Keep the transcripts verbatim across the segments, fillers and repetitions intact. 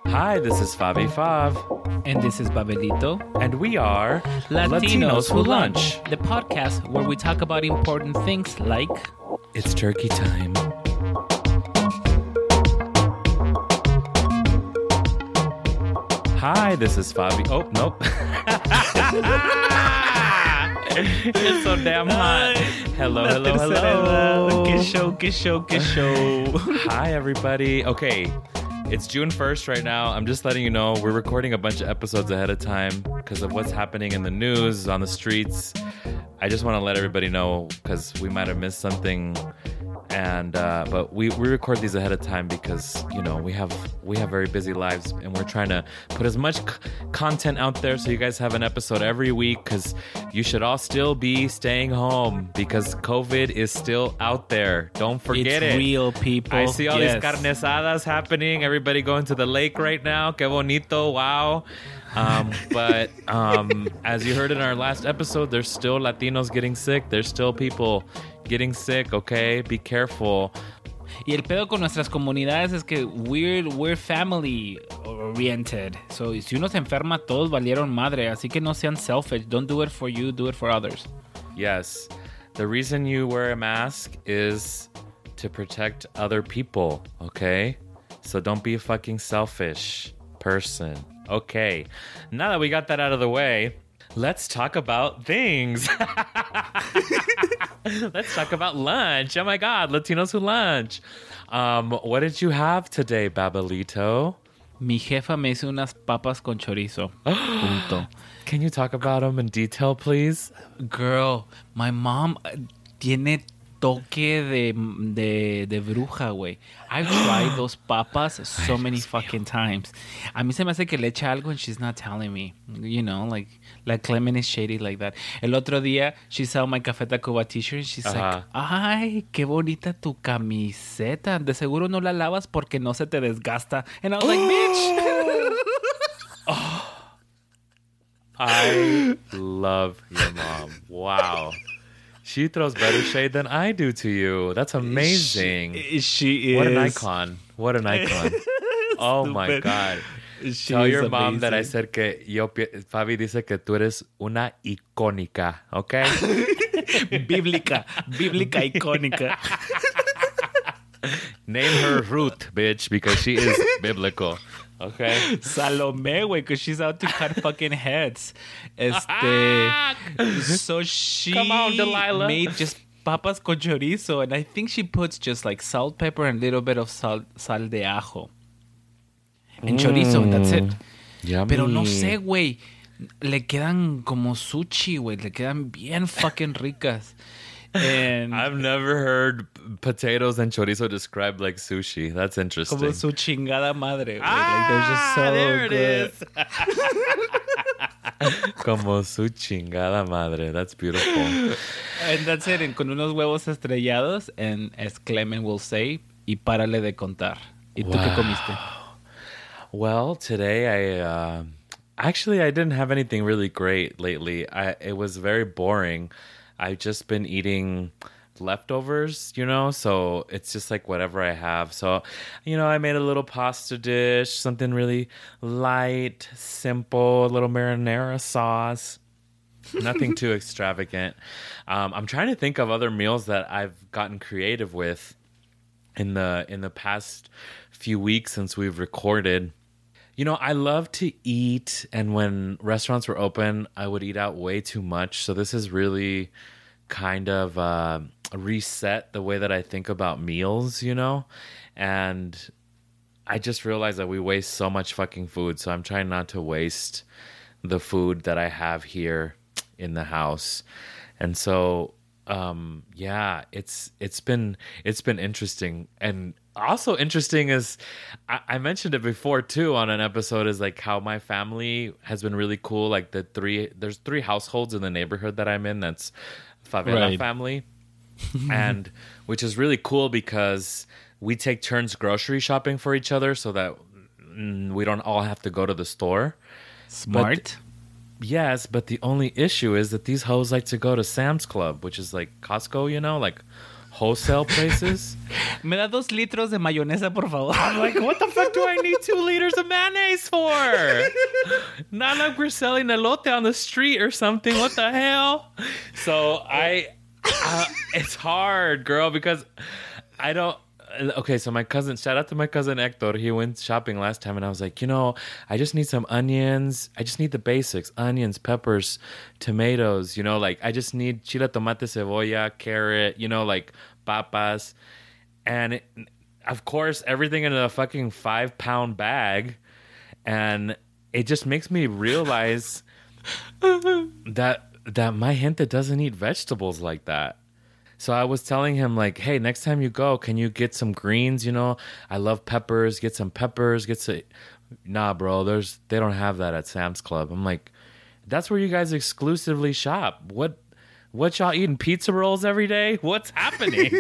Hi, this is Fabi Fav. And this is Babelito. And we are Latinos, Latinos Who Lunch, the podcast where we talk about important things like... It's turkey time. Hi, this is Fabi. Oh, nope. It's so damn hot. Hello, hello, hello. Que show, que show, que show. Hi, everybody. Okay, it's June first right now. I'm just letting you know we're recording a bunch of episodes ahead of time because of what's happening in the news, on the streets. I just want to let everybody know because we might have missed something. And uh, but we, we record these ahead of time because, you know, we have we have very busy lives and we're trying to put as much c- content out there so you guys have an episode every week because you should all still be staying home because COVID is still out there. Don't forget it's it. It's real, people. I see all yes. these carne asadas happening. Everybody going to the lake right now. Que bonito. Wow. Um, but um, as you heard in our last episode, there's still Latinos getting sick. There's still people getting sick, okay? Be careful. Y el pedo con nuestras comunidades es que we're, we're family oriented. So, si uno se enferma, todos valieron madre. Así que no sean selfish. Don't do it for you, do it for others. Yes. The reason you wear a mask is to protect other people, okay? So don't be a fucking selfish person. Okay. Now that we got that out of the way, let's talk about things. Let's talk about lunch. Oh my God, Latinos Who Lunch. Um, what did you have today, Babelito? Mi jefa me hizo unas papas con chorizo. Punto. Can you talk about them in detail, please? Girl, my mom tiene toque de, de, de bruja, güey. I've tried those papas so many fucking times. A mí se me hace que le echa algo and she's not telling me. You know, like, like Clement is shady like that. El otro día, she saw my Café Tacuba t-shirt and she's uh-huh. like, ay, qué bonita tu camiseta. De seguro no la lavas porque no se te desgasta. And I was like, bitch. Oh. I love your mom. Wow. She throws better shade than I do to you. That's amazing. She, she is. What an icon. What an icon. Oh my God. She Tell your amazing. mom that I said que yo, Fabi dice que tú eres una icónica, okay? Bíblica. Bíblica icónica. Name her Ruth, bitch, because she is biblical. Okay. Salome, güey, because she's out to cut fucking heads. Este, so she Come on, Delilah. made just papas con chorizo, and I think she puts just like salt, pepper, and a little bit of sal, sal de ajo. And mm. chorizo, and that's it. Yummy. Pero no sé, güey, le quedan como sushi, güey, le quedan bien fucking ricas. And I've never heard potatoes and chorizo described like sushi. That's interesting. Como su chingada madre. Ah, like, they're just so there good. it is. Como su chingada madre. That's beautiful. And that's it. And con unos huevos estrellados. And as Clement will say, y párale de contar. ¿Y tú wow. qué comiste? Well, today I... Uh, actually, I didn't have anything really great lately. I It was very boring. I've just been eating leftovers, you know, so it's just like whatever I have. So, you know, I made a little pasta dish, something really light, simple, a little marinara sauce, nothing too extravagant. Um, I'm trying to think of other meals that I've gotten creative with in the in the past few weeks since we've recorded. You know, I love to eat, and when restaurants were open, I would eat out way too much. So this is really kind of uh, reset the way that I think about meals, you know? And I just realized that we waste so much fucking food. So I'm trying not to waste the food that I have here in the house. And so, um, yeah, it's it's been it's been interesting. And also interesting is I, I mentioned it before too on an episode is like how my family has been really cool. Like the three there's three households in the neighborhood that I'm in that's favela right. family. And which is really cool because we take turns grocery shopping for each other so that mm, we don't all have to go to the store. Smart. But, yes, but the only issue is that these hoes like to go to Sam's Club, which is like Costco, you know, like wholesale places. Me da dos litros de mayonesa, por favor. I'm like, what the fuck do I need two liters of mayonnaise for? Not like we're selling elote on the street or something. What the hell? So I, uh, it's hard, girl, because I don't. Okay, so my cousin, shout out to my cousin Hector. He went shopping last time, and I was like, you know, I just need some onions. I just need the basics: onions, peppers, tomatoes. You know, like I just need chile, tomate, cebolla, carrot. You know, like papas, and it, of course everything in a fucking five pound bag, and it just makes me realize that that my gente doesn't eat vegetables like that. So I was telling him, like, hey, next time you go, can you get some greens? You know, I love peppers. Get some peppers. Get some. Nah, bro, there's they don't have that at Sam's Club. I'm like, that's where you guys exclusively shop. What, what y'all eating pizza rolls every day? What's happening?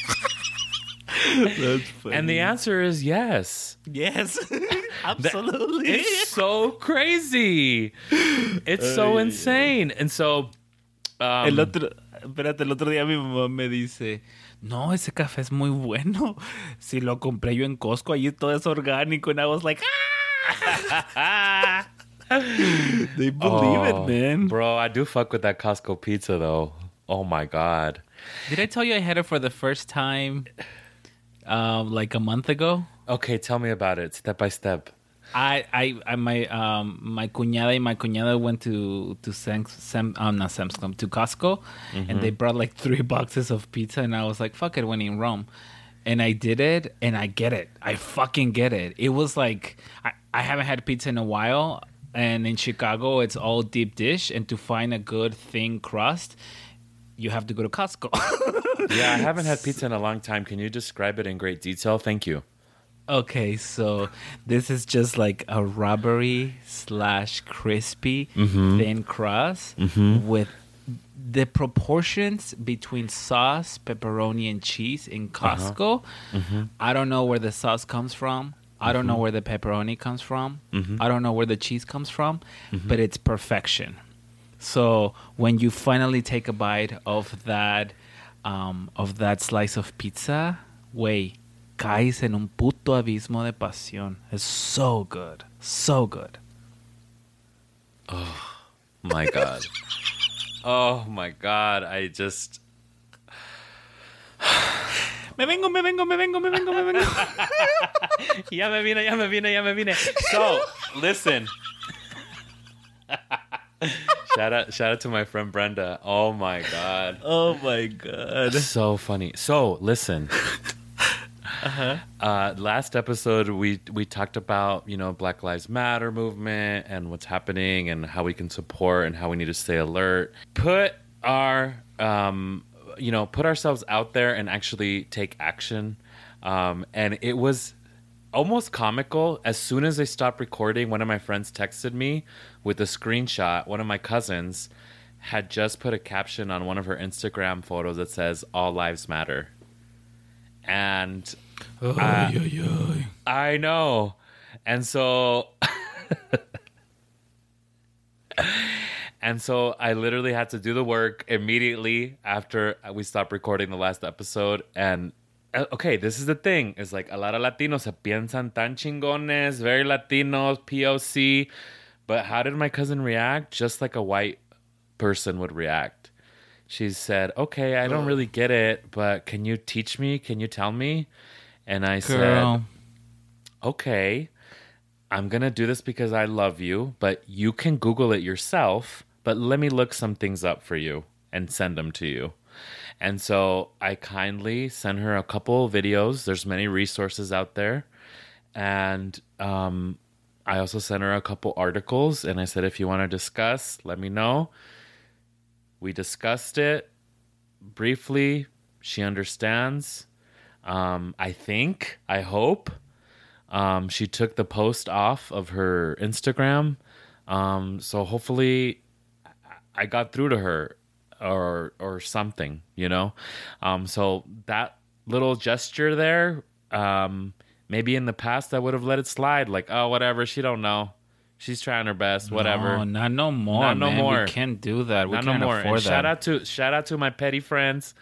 That's funny. And the answer is yes. Yes, absolutely. It's so crazy. It's so insane. And so, um, El otro, espérate, el otro día mi mamá me dice, no, ese café es muy bueno. Si lo compré yo en Costco, allí todo es orgánico. And I was like, ah! They believe oh, it, man. Bro, I do fuck with that Costco pizza, though. Oh, my God. Did I tell you I had it for the first time um, like a month ago? Okay, tell me about it, step by step. I, I, I my, um, my cuñada and my cuñada went to to Sam's, Sam, um, not Sam's Club, to Costco, mm-hmm. and they brought like three boxes of pizza, and I was like, "Fuck it," when in Rome, and I did it, and I get it, I fucking get it. It was like I, I haven't had pizza in a while, and in Chicago it's all deep dish, and to find a good thin crust, you have to go to Costco. Yeah, I haven't had pizza in a long time. Can you describe it in great detail? Thank you. Okay, so this is just like a rubbery slash crispy mm-hmm. thin crust mm-hmm. with the proportions between sauce, pepperoni, and cheese in Costco. Uh-huh. Mm-hmm. I don't know where the sauce comes from. I don't mm-hmm. know where the pepperoni comes from. Mm-hmm. I don't know where the cheese comes from, mm-hmm. but it's perfection. So when you finally take a bite of that, um, of that slice of pizza, wait. Caes en un puto abismo de pasión. It's so good. So good. Oh, my God. Oh, my God. I just... Me vengo, me vengo, me vengo, me vengo, me vengo. Ya me vine, ya me vine, ya me vine. So, listen. Shout out, shout out to my friend Brenda. Oh, my God. Oh, my God. So funny. So, listen. Uh-huh. Uh, last episode, we we talked about, you know, Black Lives Matter movement and what's happening and how we can support and how we need to stay alert. Put our, um, you know, put ourselves out there and actually take action. Um, and it was almost comical. As soon as I stopped recording, one of my friends texted me with a screenshot. One of my cousins had just put a caption on one of her Instagram photos that says, "All lives matter." And oh, uh, yeah, yeah. I know. And so and so I literally had to do the work immediately after we stopped recording the last episode. And uh, okay, this is the thing. It's like a lot of Latinos se piensan tan chingones, very Latinos, P O C. But how did my cousin react? Just like a white person would react. She said, okay, I don't really get it, but can you teach me? Can you tell me? And I Girl. said, okay, I'm going to do this because I love you, but you can Google it yourself, but let me look some things up for you and send them to you. And so I kindly sent her a couple of videos. There's many resources out there. And um, I also sent her a couple articles, and I said, if you want to discuss, let me know. We discussed it briefly. She understands. Um, I think, I hope. Um, she took the post off of her Instagram. Um, so hopefully I got through to her or or something, you know? Um, so that little gesture there, um, maybe in the past I would have let it slide. Like, oh, whatever, she don't know. She's trying her best, whatever. No, not no more, not no man. more. We can't do that. We not can't no more. afford And that. shout out to shout out to my petty friends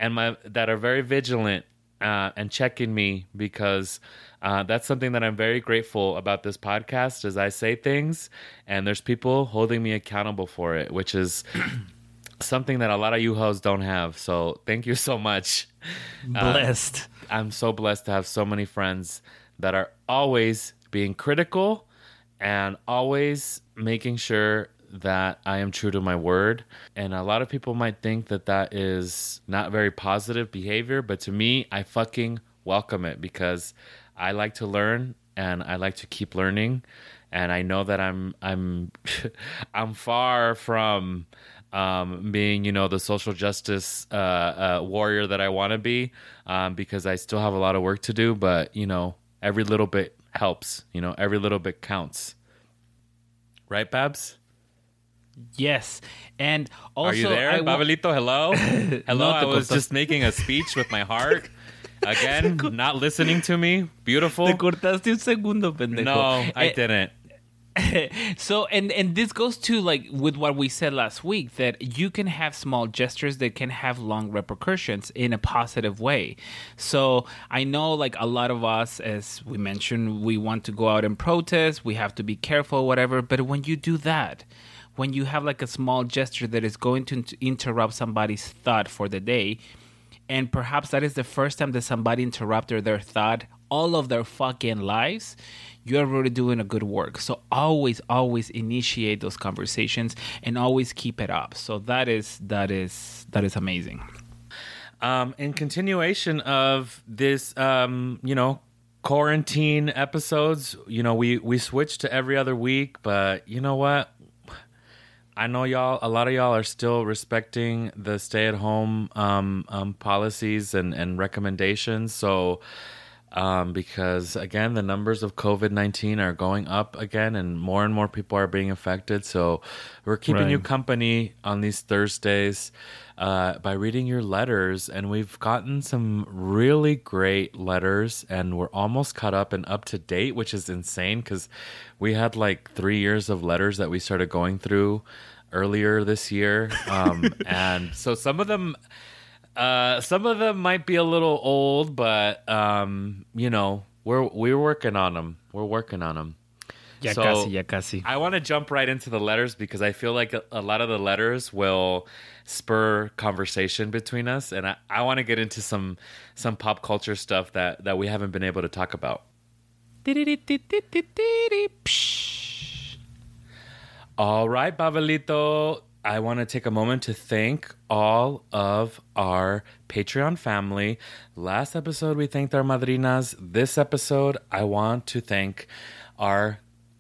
and my that are very vigilant uh, and checking me, because uh, that's something that I'm very grateful about this podcast. Is I say things and there's people holding me accountable for it, which is something that a lot of you hoes don't have. So thank you so much. Blessed. Uh, I'm so blessed to have so many friends that are always being critical and always making sure that I am true to my word. And a lot of people might think that that is not very positive behavior, but to me, I fucking welcome it, because I like to learn and I like to keep learning. And I know that I'm I'm I'm far from um, being, you know, the social justice uh, uh, warrior that I want to be, um, because I still have a lot of work to do. But, you know, every little bit helps. You know, every little bit counts. Right, Babs? Yes. And also, are you there, I wa- Babelito? Hello? Hello, No I te was cortas- just making a speech with my heart. Again, not listening to me. Beautiful. Te cortaste un segundo, pendejo. No, I Eh, didn't. So, and and this goes to like with what we said last week, that you can have small gestures that can have long repercussions in a positive way. So I know like a lot of us, as we mentioned, we want to go out and protest, we have to be careful, whatever. But when you do that, when you have like a small gesture that is going to inter- interrupt somebody's thought for the day, and perhaps that is the first time that somebody interrupted their thought all of their fucking lives, you're really doing a good work. So always, always initiate those conversations and always keep it up. So that is that is that is amazing. Um, in continuation of this, um, you know, quarantine episodes, you know, we we switched to every other week, but you know what? I know y'all, a lot of y'all are still respecting the stay-at-home um, um, policies and, and recommendations. So, um, because again, the numbers of COVID nineteen are going up again, and more and more people are being affected. So, we're keeping Right. you company on these Thursdays uh, by reading your letters, and we've gotten some really great letters, and we're almost caught up and up to date, which is insane because we had like three years of letters that we started going through earlier this year, um, and so some of them. Uh, some of them might be a little old, but um, you know, we're we're working on them. We're working on them. Ya So, casi, ya casi. I want to jump right into the letters because I feel like a, a lot of the letters will spur conversation between us, and I, I want to get into some some pop culture stuff that that we haven't been able to talk about. Psh. All right, Pavelito. I want to take a moment to thank all of our Patreon family. Last episode, we thanked our madrinas. This episode, I want to thank our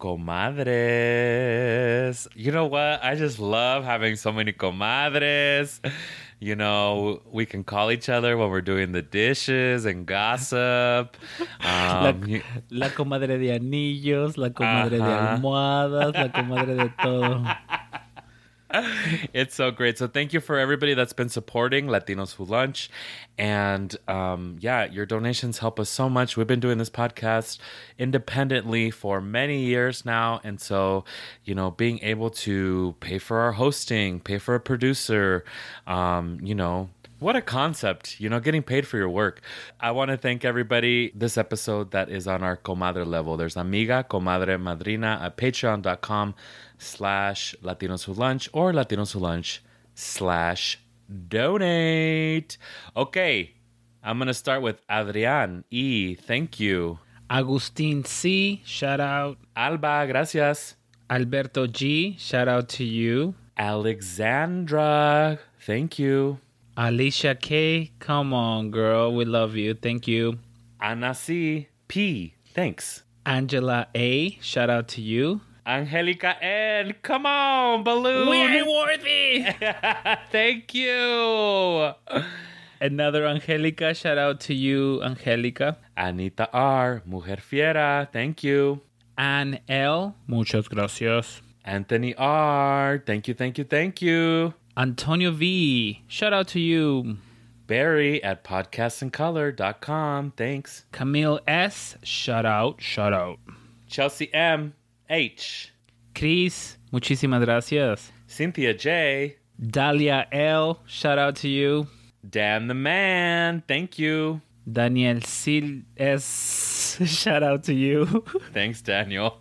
comadres. You know what? I just love having so many comadres. You know, we can call each other when we're doing the dishes and gossip. La, Um, you- la comadre de anillos, la comadre de Ajá. almohadas, la comadre de todo. It's so great. So thank you for everybody that's been supporting Latinos Who Lunch. And um, yeah, your donations help us so much. We've been doing this podcast independently for many years now. And so, you know, being able to pay for our hosting, pay for a producer, um, you know, what a concept, you know, getting paid for your work. I want to thank everybody this episode that is on our comadre level. There's Amiga, Comadre, Madrina at patreon.com slash Latinos Who Lunch or Latinos Who Lunch slash donate. Okay, I'm going to start with Adrián E. Thank you. Agustin C, shout out. Alba, gracias. Alberto G, shout out to you. Alexandra, thank you. Alicia K, come on, girl. We love you. Thank you. Ana C. P, thanks. Angela A, shout out to you. Angelica N, come on, balloon. We ain't worthy. Thank you. Another Angelica, shout out to you, Angelica. Anita R, Mujer Fiera, thank you. Ann L, muchas gracias. Anthony R, thank you, thank you, thank you. Antonio V, shout out to you. Barry at podcast in color dot com, thanks. Camille S, shout out, shout out. Chelsea M, H. Chris, muchísimas gracias. Cynthia J. Dalia L, shout out to you. Dan the man, thank you. Daniel Sil S. Shout out to you. Thanks, Daniel.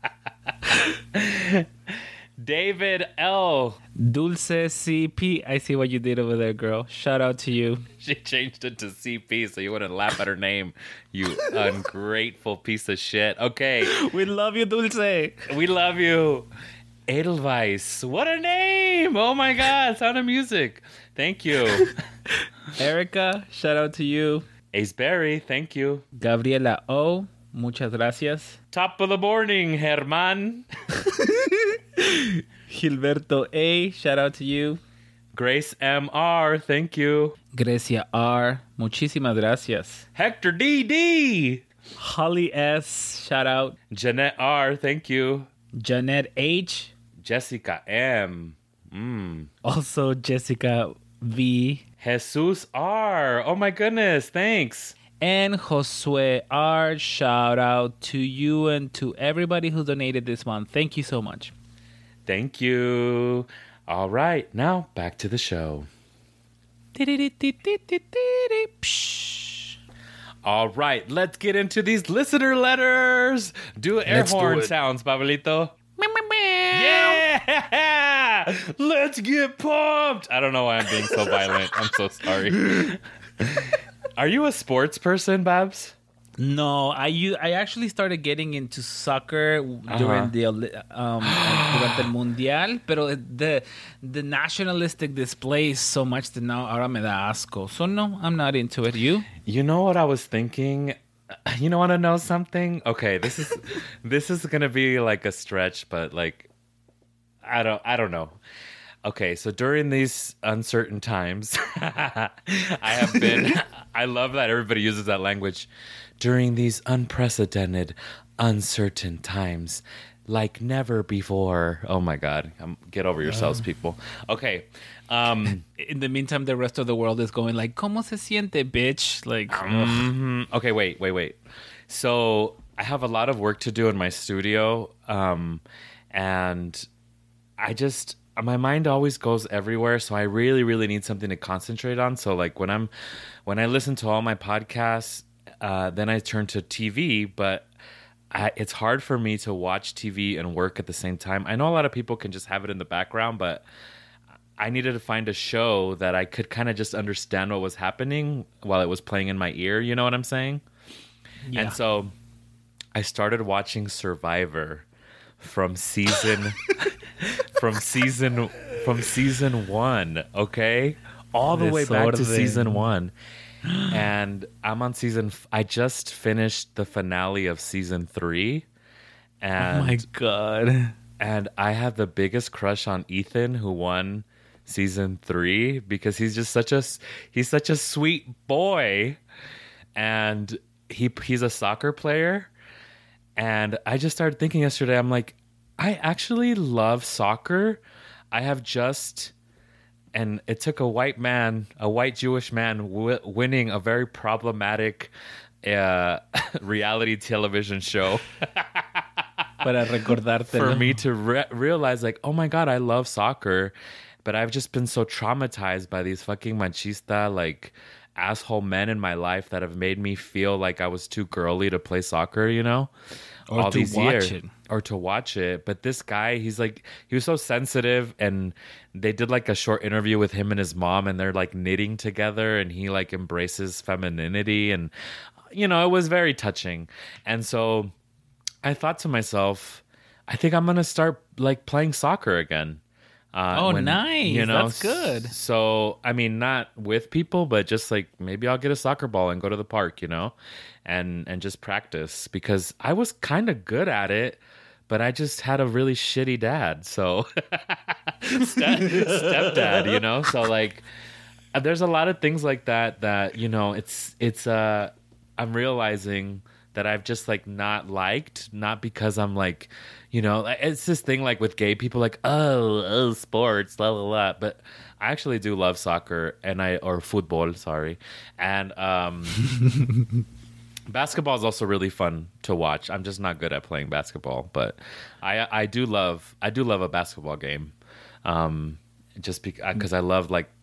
David L. Dulce C P. I see what you did over there, girl. Shout out to you. She changed it to C P so you wouldn't laugh at her name, you ungrateful piece of shit. Okay. We love you, Dulce. We love you. Edelweiss. What a name. Oh my God. Sound of Music. Thank you. Erica, shout out to you. Ace Berry. Thank you. Gabriela O. Muchas gracias. Top of the morning, Herman. Gilberto A. Shout out to you. Grace M R. Thank you. Grecia R. Muchísimas gracias. Hector D D. Holly S. Shout out. Jeanette R. Thank you. Janet H. Jessica M. Mm. Also Jessica V. Jesus R. Oh my goodness. Thanks. And Josue R. Shout out to you and to everybody who donated this month. Thank you so much. Thank you. All right. Now back to the show. All right. Let's get into these listener letters. Do air Let's horn do it. sounds, Pablito. Yeah! Let's get pumped. I don't know why I'm being so violent. I'm so sorry. Are you a sports person, Babs? No, I u- I actually started getting into soccer during Uh-huh. the Oli- um durante el mundial, pero the the nationalistic displays so much that now ahora me da asco. So no, I'm not into it. You? You know what I was thinking? You know, want to know something? Okay, this is this is gonna be like a stretch, but like, I don't I don't know. Okay, so during these uncertain times, I have been. I love that everybody uses that language. During these unprecedented, uncertain times, like never before. Oh my God! Um, get over yourselves, people. Okay. Um, In the meantime, the rest of the world is going like, "¿Cómo se siente, bitch?" Like, mhm. Okay, wait, wait, wait. So I have a lot of work to do in my studio, um, and I just my mind always goes everywhere. So I really, really need something to concentrate on. So like when I'm when I listen to all my podcasts, uh, then I turn to T V, but. I, it's hard for me to watch T V and work at the same time. I know a lot of people can just have it in the background, but I needed to find a show that I could kind of just understand what was happening while it was playing in my ear. You know what I'm saying? yeah. And so I started watching Survivor from season from season from season one. Okay, all the way back to Desorden. season one. And I'm on season. F- I just finished the finale of season three, and oh my God. and I have the biggest crush on Ethan, who won season three, because he's just such a he's such a sweet boy, and he he's a soccer player, and I just started thinking yesterday. I'm like, I actually love soccer. I have just. And it took a white man, a white Jewish man, w- winning a very problematic uh, reality television show Para recordártelo. for me to re- realize, like, oh my God, I love soccer, but I've just been so traumatized by these fucking machista, like, asshole men in my life that have made me feel like I was too girly to play soccer, you know? Or All to these watch years. it. Or to watch it. But this guy, he's like, he was so sensitive, and they did like a short interview with him and his mom, and they're like knitting together, and he like embraces femininity, and you know, it was very touching. And so I thought to myself, I think I'm gonna start like playing soccer again. Uh, Oh, nice. That's good. s- So, I mean, not with people, but just like maybe I'll get a soccer ball and go to the park, you know, and and just practice, because I was kind of good at it, but I just had a really shitty dad. So, Step, stepdad, you know. So like, uh, there's a lot of things like that that you know. It's it's uh, I'm realizing that I've just like not liked, not because I'm like, you know, it's this thing like with gay people, like, oh, oh, sports, la la la. But I actually do love soccer, and I or football, sorry, and um, basketball is also really fun to watch. I'm just not good at playing basketball, but I I do love I do love a basketball game, um, just because I love like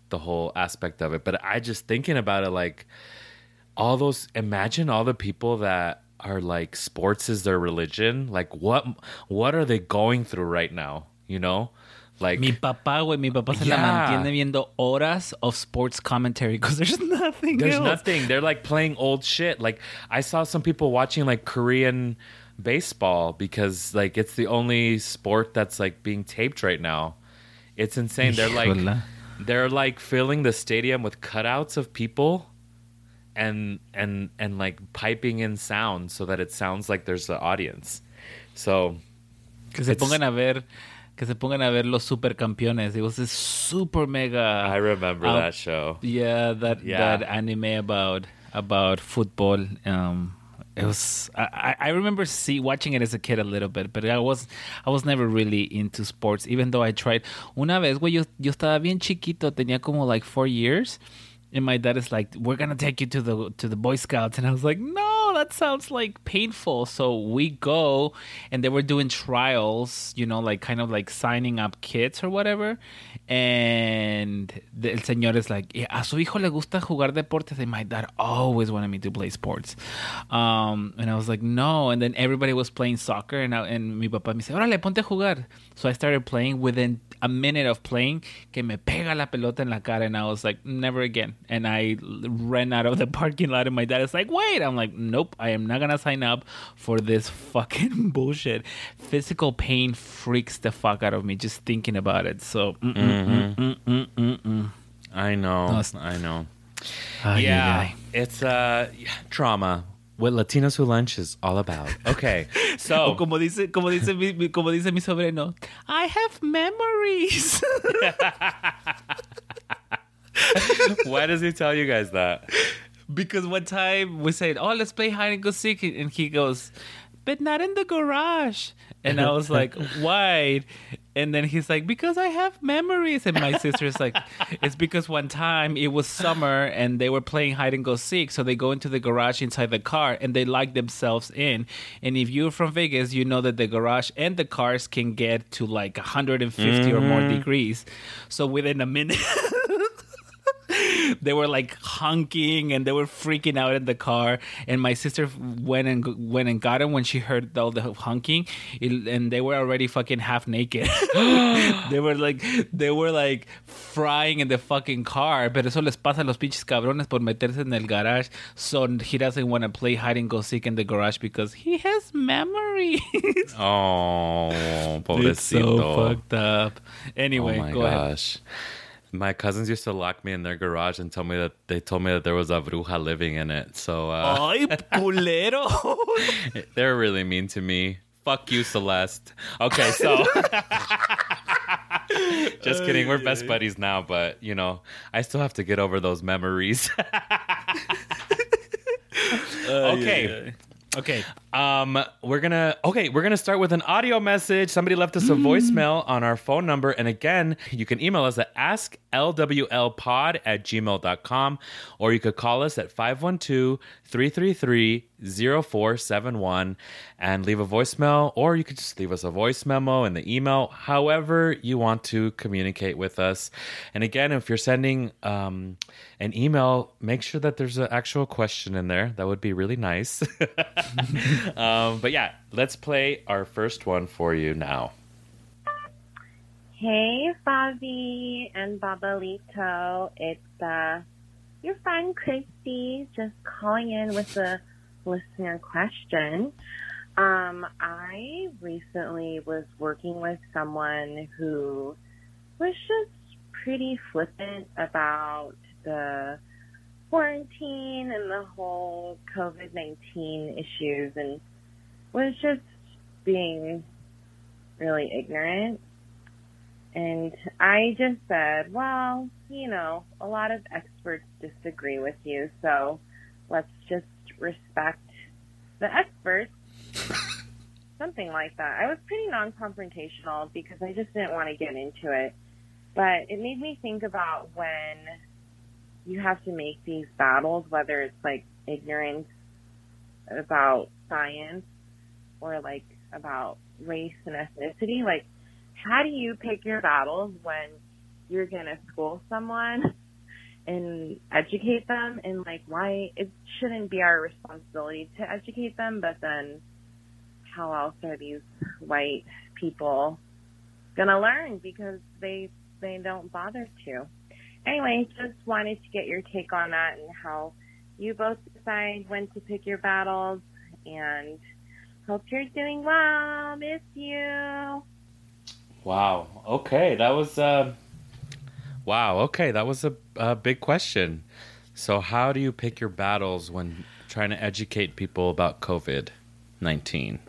the whole aspect of it. But I just thinking about it, like all those, imagine all the people that are like sports is their religion. Like what, what are they going through right now? You know, like Mi papá, güey, mi papá se la Yeah. mantiene viendo horas of sports commentary because there's nothing there's else. nothing. They're like playing old shit. Like I saw some people watching like Korean baseball because like it's the only sport that's like being taped right now. It's insane. They're like Híjola. they're like filling the stadium with cutouts of people and and and like piping in sound so that it sounds like there's an audience. So Que se It's- pongan a ver, que se pongan a ver los supercampeones. It was this super mega. I remember uh, that show. Yeah, that Yeah. that anime about about football. Um, it was. I, I I remember see watching it as a kid a little bit, but I was I was never really into sports, even though I tried. Una vez, güey, yo yo estaba bien chiquito, tenía como like four years. And my dad is like, "We're gonna take you to the to the Boy Scouts," and I was like, "No, that sounds like painful." So we go, and they were doing trials, you know, like kind of like signing up kids or whatever. And the, el señor is like, "Yeah, a su hijo le gusta jugar deportes," and my dad always wanted me to play sports. Um, and I was like, "No." And then everybody was playing soccer, and I, and mi papá me dice, "Órale, ponte a jugar." So I started playing. Within a minute of playing, que me pega la pelota en la cara, and I was like, "Never again." And I ran out of the parking lot, and my dad is like, "Wait." I'm like, "Nope, I am not gonna sign up for this fucking bullshit." Physical pain freaks the fuck out of me just thinking about it. So, mm, mm, mm, mm, mm, mm, mm. I know. No, it's- I know. Ay, yeah, ay, ay. it's uh yeah, trauma. What Latinos Who Lunch is all about. Okay, O so como dice, como dice mi, mi- como dice mi sobrino, I have memories. why does he tell you guys that? Because one time we said, "Oh, let's play hide and go seek," and he goes, "But not in the garage." And I was like, "Why?" And then he's like, "Because I have memories." And my sister's like, "It's because one time it was summer and they were playing hide and go seek, so they go into the garage inside the car and they lock themselves in. And if you're from Vegas, you know that the garage and the cars can get to like one hundred fifty or more degrees. So within a minute." They were like honking and they were freaking out in the car. And my sister went and went and got him when she heard all the honking, It- and they were already fucking half naked. They were like, they were like frying in the fucking car. Pero eso les pasa a los pinches cabrones por meterse en el garage. So he doesn't want to play hide and go seek in the garage because he has memories. Oh, pobrecito. It's so fucked up. Anyway, oh my go ahead. gosh. My cousins used to lock me in their garage and tell me that they told me that there was a bruja living in it. So uh, Ay, culero. they're really mean to me. Fuck you, Celeste. Okay, so just kidding. We're best buddies now, but you know, I still have to get over those memories. Okay. Okay. Um, we're gonna okay, we're gonna start with an audio message. Somebody left us a voicemail on our phone number, and again, you can email us at ask l w l pod at gmail dot com, or you could call us at five one two, three three three, zero four seven one and leave a voicemail, or you could just leave us a voice memo in the email, however you want to communicate with us. And again, if you're sending um, an email, make sure that there's an actual question in there. That would be really nice. um, but yeah, let's play our first one for you now. Hey, Fabi and Babalito. It's uh, your friend Christy just calling in with a listener question. Um, I recently was working with someone who was just pretty flippant about the quarantine and the whole covid nineteen issues and was just being really ignorant. And I just said, well, you know, a lot of experts disagree with you, so let's just respect the experts. Something like that. I was pretty non-confrontational because I just didn't want to get into it. But it made me think about when you have to make these battles, whether it's like ignorance about science or like about race and ethnicity. Like, how do you pick your battles when you're going to school someone and educate them, and like why it shouldn't be our responsibility to educate them, but then how else are these white people going to learn because they they don't bother to. Anyway, just wanted to get your take on that and how you both decide when to pick your battles, and hope you're doing well. Miss you. Wow. Okay, that was uh wow, okay, that was a, a big question. So how do you pick your battles when trying to educate people about COVID nineteen?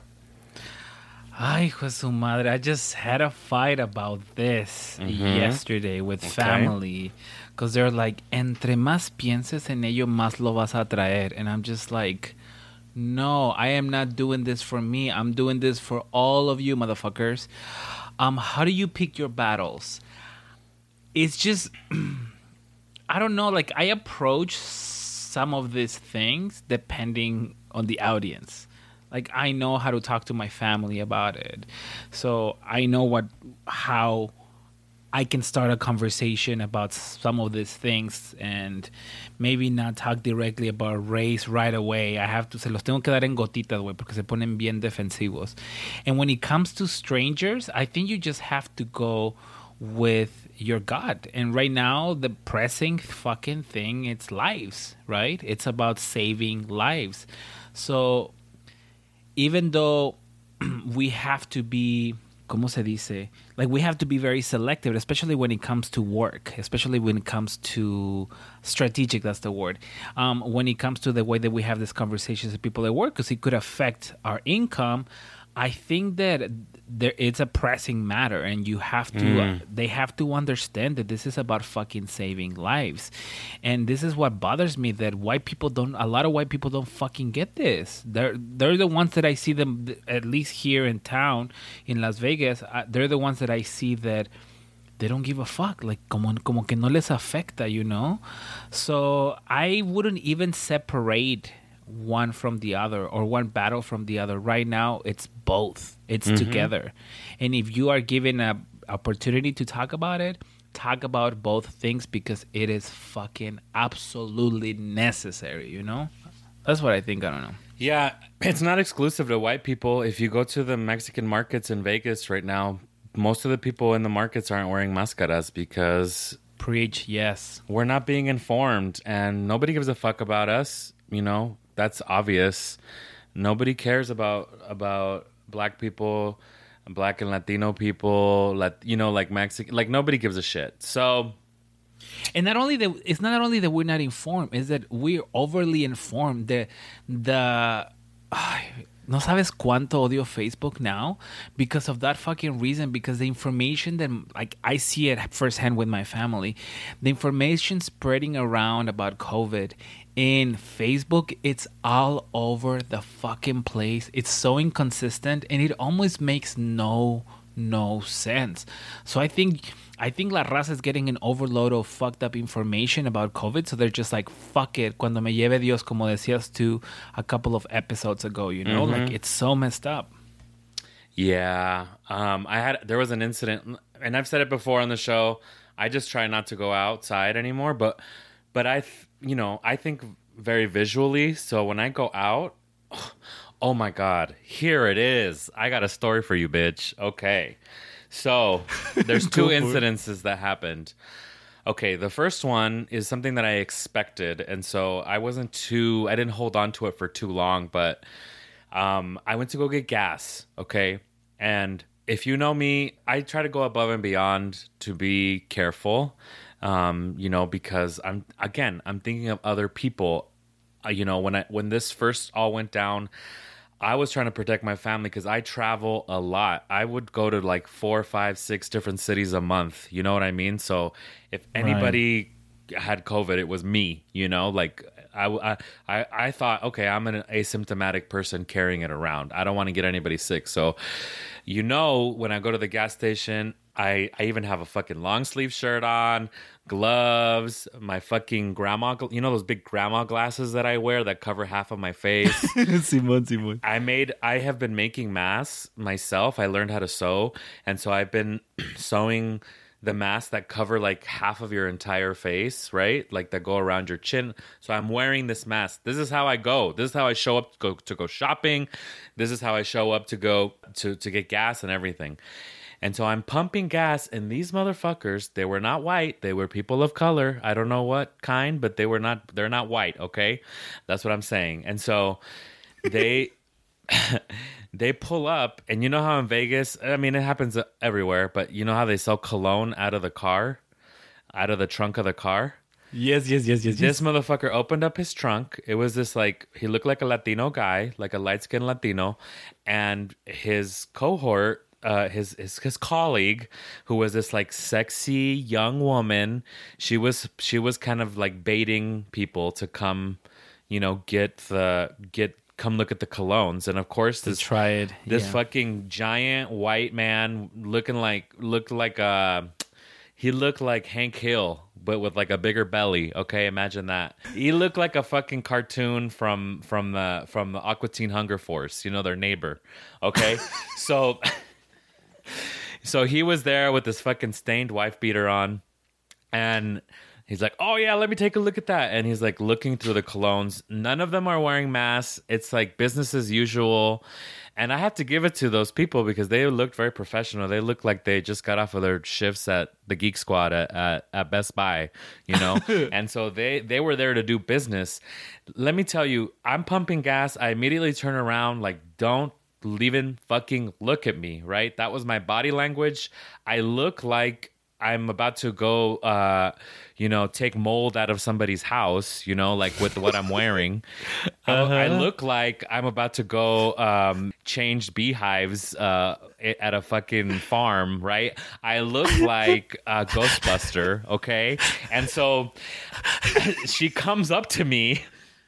Ay, hijo de su madre. I just had a fight about this mm-hmm. yesterday with okay. family. Because they're like, entre más pienses en ello, más lo vas a traer. And I'm just like, no, I am not doing this for me. I'm doing this for all of you motherfuckers. Um, how do you pick your battles? It's just, I don't know. Like, I approach some of these things depending on the audience. Like, I know how to talk to my family about it. So I know what, how I can start a conversation about some of these things and maybe not talk directly about race right away. I have to, se los tengo que dar en gotitas, güey, porque se ponen bien defensivos. And when it comes to strangers, I think you just have to go with your gut. And right now, the pressing fucking thing, it's lives, right? It's about saving lives. So even though we have to be, ¿cómo se dice? Like, we have to be very selective, especially when it comes to work, especially when it comes to strategic, that's the word. Um, when it comes to the way that we have these conversations with people at work, because it could affect our income, I think that there it's a pressing matter, and you have to. Mm. Uh, they have to understand that this is about fucking saving lives, and this is what bothers me. That white people don't. A lot of white people don't fucking get this. They're they're the ones that I see them, at least here in town in Las Vegas. Uh, they're the ones that I see that they don't give a fuck. Like como como que no les afecta, you know. So I wouldn't even separate one from the other or one battle from the other. Right now, it's both. It's mm-hmm. together. And if you are given an opportunity to talk about it, talk about both things because it is fucking absolutely necessary, you know? That's what I think. I don't know. Yeah, it's not exclusive to white people. If you go to the Mexican markets in Vegas right now, most of the people in the markets aren't wearing mascaras because... Preach, yes. We're not being informed, and nobody gives a fuck about us, you know? That's obvious. Nobody cares about about black people, black and Latino people, Lat, you know, like Mexican. Like nobody gives a shit. So, and not only that, it's not only that we're not informed, is that we're overly informed. The the uh, no sabes cuánto odio Facebook now because of that fucking reason. Because the information that, like, I see it firsthand with my family, the information spreading around about COVID in Facebook, it's all over the fucking place. It's so inconsistent, and it almost makes no no sense. So I think I think La Raza is getting an overload of fucked up information about COVID, so they're just like, fuck it, cuando me lleve Dios, como decías tú a couple of episodes ago, you know? Mm-hmm. Like, it's so messed up. Yeah. Um, I had, there was an incident, and I've said it before on the show, I just try not to go outside anymore, but, but I, you know, I think very visually, so when I go out, oh my God, here it is. I got a story for you, bitch. Okay. So there's two incidences that happened. Okay, the first one is something that I expected. And so I wasn't too, I didn't hold on to it for too long, but um, I went to go get gas. Okay. And if you know me, I try to go above and beyond to be careful, um, you know, because I'm, again, I'm thinking of other people. Uh, you know, when I, when this first all went down, I was trying to protect my family because I travel a lot. I would go to like four, five, six different cities a month. You know what I mean? So if anybody right. had COVID, it was me, you know, like I, I, I thought, okay, I'm an asymptomatic person carrying it around. I don't want to get anybody sick. So, you know, when I go to the gas station, I, I even have a fucking long sleeve shirt on, gloves, my fucking grandma, you know those big grandma glasses that I wear that cover half of my face. Simon, Simon. I made, I have been making masks myself. I learned how to sew. And so I've been sewing the masks that cover like half of your entire face, right? Like that go around your chin. So I'm wearing this mask. This is how I go. This is how I show up to go to go shopping. This is how I show up to go to, to get gas and everything. And so I'm pumping gas, and these motherfuckers, they were not white. They were people of color. I don't know what kind, but they were not, they're not white, okay? That's what I'm saying. And so they they pull up, and you know how in Vegas, I mean, it happens everywhere, but you know how they sell cologne out of the car, out of the trunk of the car? Yes, yes, yes, yes. This yes. motherfucker opened up his trunk. It was this like, he looked like a Latino guy, like a light-skinned Latino, and his cohort, uh, his, his his colleague, who was this like sexy young woman, she was she was kind of like baiting people to come, you know, get the get come look at the colognes. And of course, this try it. This Yeah. fucking giant white man looking like looked like a he looked like Hank Hill, but with like a bigger belly. Okay, imagine that. He looked like a fucking cartoon from from the from the Aqua Teen Hunger Force. You know, their neighbor. Okay, so so he was there with this fucking stained wife beater on, and he's like, "Oh yeah, let me take a look at that." And he's like looking through the colognes. None of them are wearing masks. It's like business as usual. And I have to give it to those people because they looked very professional. They looked like they just got off of their shifts at the Geek Squad at, at, at Best Buy, you know? And so they, they were there to do business. Let me tell you, I'm pumping gas. I immediately turn around like, don't even fucking look at me, right? That was my body language. I look like I'm about to go, uh, you know, take mold out of somebody's house, you know, like with what I'm wearing. uh-huh. I, I look like I'm about to go um, change beehives uh, at a fucking farm, right? I look like a Ghostbuster, okay? And so she comes up to me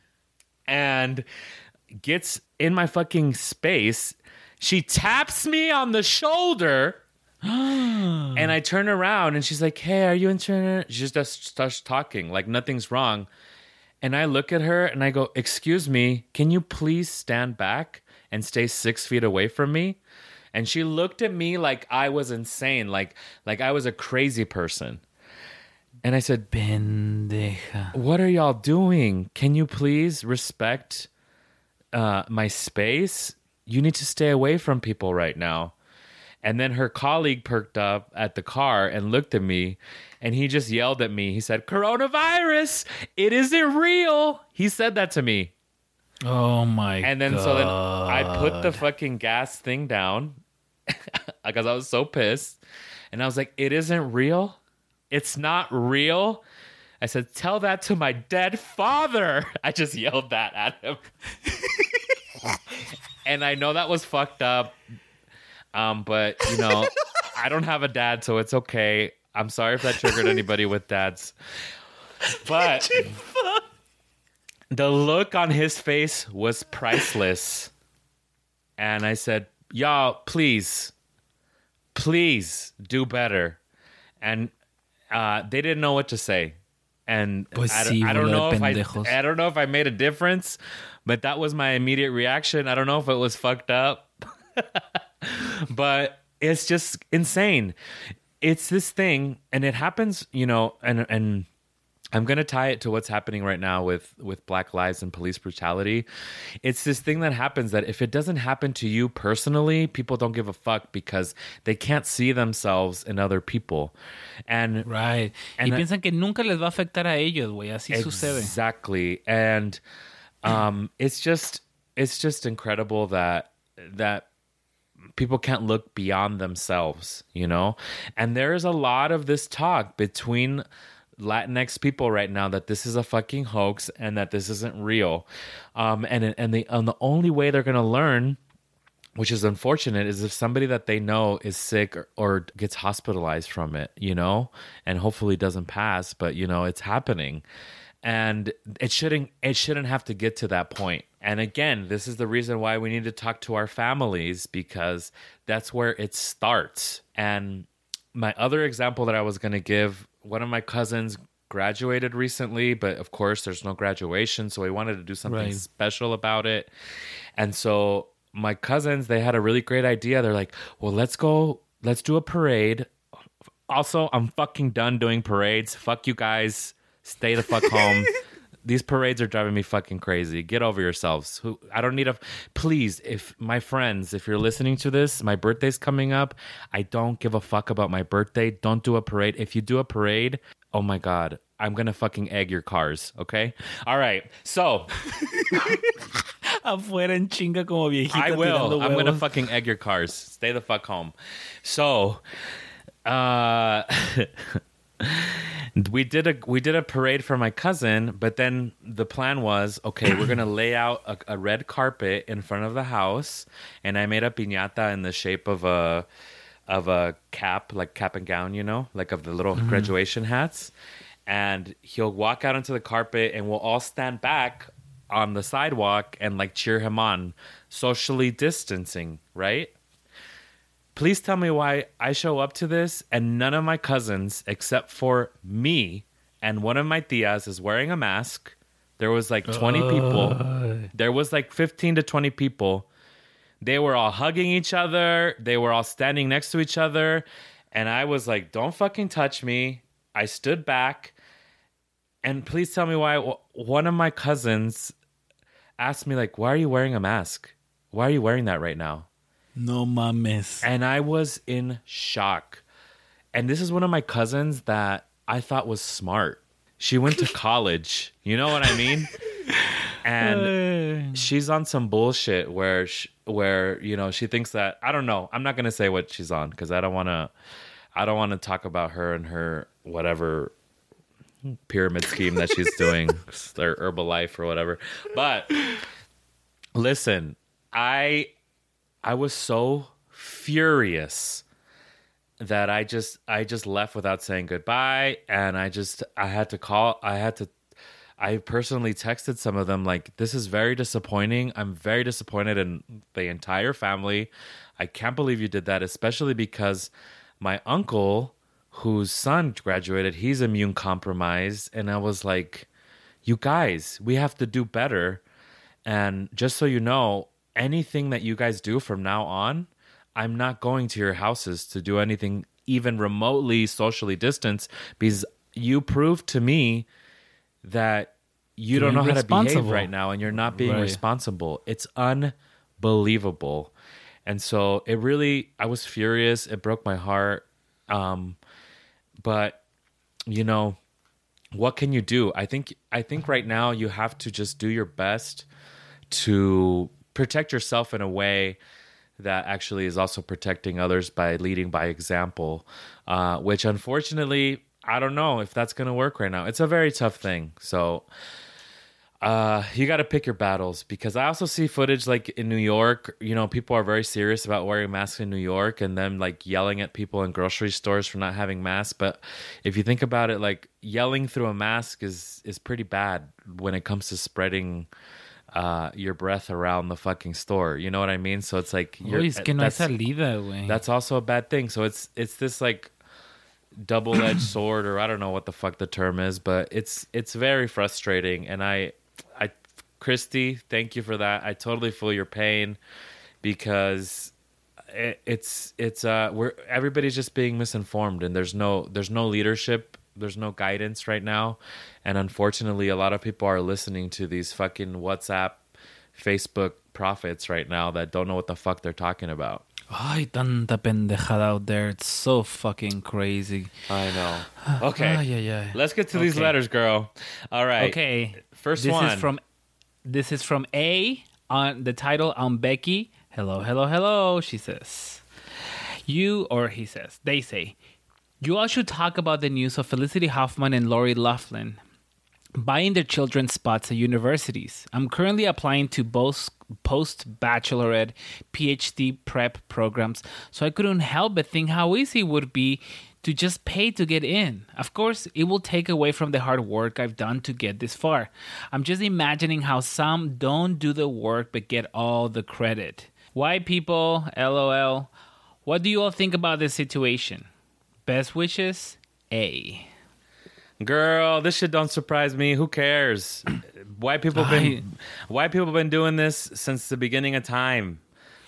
and gets in my fucking space. She taps me on the shoulder. And I turn around and she's like, "Hey, are you interested?" She just starts talking like nothing's wrong. And I look at her and I go, "Excuse me, can you please stand back and stay six feet away from me?" And she looked at me like I was insane, like like I was a crazy person. And I said, "Pendeja. What are y'all doing? Can you please respect uh, my space? You need to stay away from people right now." And then her colleague perked up at the car and looked at me, and he just yelled at me. He said, "Coronavirus, it isn't real." He said that to me. Oh my god. And then God. so then I put the fucking gas thing down because I was so pissed. And I was like, "It isn't real. It's not real." I said, "Tell that to my dead father." I just yelled that at him. And I know that was fucked up. Um, but, you know, I don't have a dad, so it's okay. I'm sorry if that triggered anybody with dads. But the look on his face was priceless. And I said, "Y'all, please, please do better." And uh, they didn't know what to say. And pues I, sí, I don't know if I, pendejos. I don't know if I made a difference, but that was my immediate reaction. I don't know if it was fucked up. But it's just insane. It's this thing, and it happens, you know, and and I'm going to tie it to what's happening right now with, with Black Lives and police brutality. It's this thing that happens that if it doesn't happen to you personally, people don't give a fuck because they can't see themselves in other people. And right. And y I, piensan que nunca les va a afectar a ellos, güey. Así exactly. sucede. Exactly. And um, it's just it's just incredible that that people can't look beyond themselves, you know? And there's a lot of this talk between Latinx people right now that this is a fucking hoax and that this isn't real. Um, and and the, and the only way they're going to learn, which is unfortunate, is if somebody that they know is sick or, or gets hospitalized from it, you know? And hopefully doesn't pass, but, you know, it's happening. And it shouldn't it shouldn't have to get to that point. And again, this is the reason why we need to talk to our families, because that's where it starts. And my other example that I was going to give, one of my cousins graduated recently, but of course there's no graduation, so we wanted to do something right. special about it. And so my cousins, they had a really great idea. They're like, "Well, let's go, let's do a parade Also, I'm fucking done doing parades. Fuck you guys. Stay the fuck home. These parades are driving me fucking crazy. Get over yourselves. Who I don't need a... Please, if my friends, if you're listening to this, my birthday's coming up. I don't give a fuck about my birthday. Don't do a parade. If you do a parade, oh my God, I'm going to fucking egg your cars, okay? All right, so... Afuera en chinga como viejita. I will. I'm going to huevos. fucking egg your cars. Stay the fuck home. So... Uh... We did a we did a parade for my cousin, but then the plan was, okay, we're gonna lay out a, a red carpet in front of the house, and I made a piñata in the shape of a of a cap, like cap and gown, you know, like of the little mm-hmm. graduation hats. And he'll walk out onto the carpet, and we'll all stand back on the sidewalk and like cheer him on, socially distancing, right? Please tell me why I show up to this and none of my cousins, except for me and one of my tias, is wearing a mask. There was like twenty uh. people. There was like fifteen to twenty people. They were all hugging each other. They were all standing next to each other. And I was like, don't fucking touch me. I stood back. And please tell me why one of my cousins asked me, like, why are you wearing a mask? Why are you wearing that right now? No mames. And I was in shock. And this is one of my cousins that I thought was smart. She went to college. You know what I mean? And she's on some bullshit where, she, where you know, she thinks that, I don't know. I'm not going to say what she's on because I don't want to, I don't want to talk about her and her whatever pyramid scheme that she's doing, their Herbalife or whatever. But listen, I... I was so furious that I just I just left without saying goodbye, and I just I had to call I had to I personally texted some of them like, this is very disappointing. I'm very disappointed in the entire family. I can't believe you did that, especially because my uncle, whose son graduated, he's immune compromised, and I was like, you guys, we have to do better. And just so you know, anything that you guys do from now on, I'm not going to your houses to do anything even remotely socially distanced, because you proved to me that you You're don't know how to behave right now and you're not being Right. responsible. It's unbelievable. And so it really, I was furious. It broke my heart. Um, but, you know, what can you do? I think, I think right now you have to just do your best to protect yourself in a way that actually is also protecting others by leading by example, uh, which unfortunately, I don't know if that's going to work right now. It's a very tough thing. So uh, you got to pick your battles, because I also see footage like in New York, you know, people are very serious about wearing masks in New York and then like yelling at people in grocery stores for not having masks. But if you think about it, like yelling through a mask is, is pretty bad when it comes to spreading uh your breath around the fucking store, you know what I mean? So it's like you're, Uy, es que no hay that's, salida, güey. that's also a bad thing. So it's it's this like double-edged sword, or I don't know what the fuck the term is, but it's it's very frustrating. And I I Christy, thank you for that. I totally feel your pain, because it, it's it's uh we're everybody's just being misinformed, and there's no there's no leadership. There's no guidance right now. And unfortunately, a lot of people are listening to these fucking WhatsApp, Facebook prophets right now that don't know what the fuck they're talking about. Ay, tanta pendejada out there. It's so fucking crazy. I know. Okay. Ay, ay, ay. Let's get to these Okay. letters, girl. All right. Okay. First this one. Is from, this is from A, on the title, on Becky. Hello, hello, hello, she says. You, or he says, they say, you all should talk about the news of Felicity Huffman and Lori Loughlin buying their children's spots at universities. I'm currently applying to both post-bachelorette, PhD prep programs, so I couldn't help but think how easy it would be to just pay to get in. Of course, it will take away from the hard work I've done to get this far. I'm just imagining how some don't do the work but get all the credit. Why, people? LOL. What do you all think about this situation? Best wishes, A. Girl, this shit don't surprise me. Who cares? White people been white people been doing this since the beginning of time.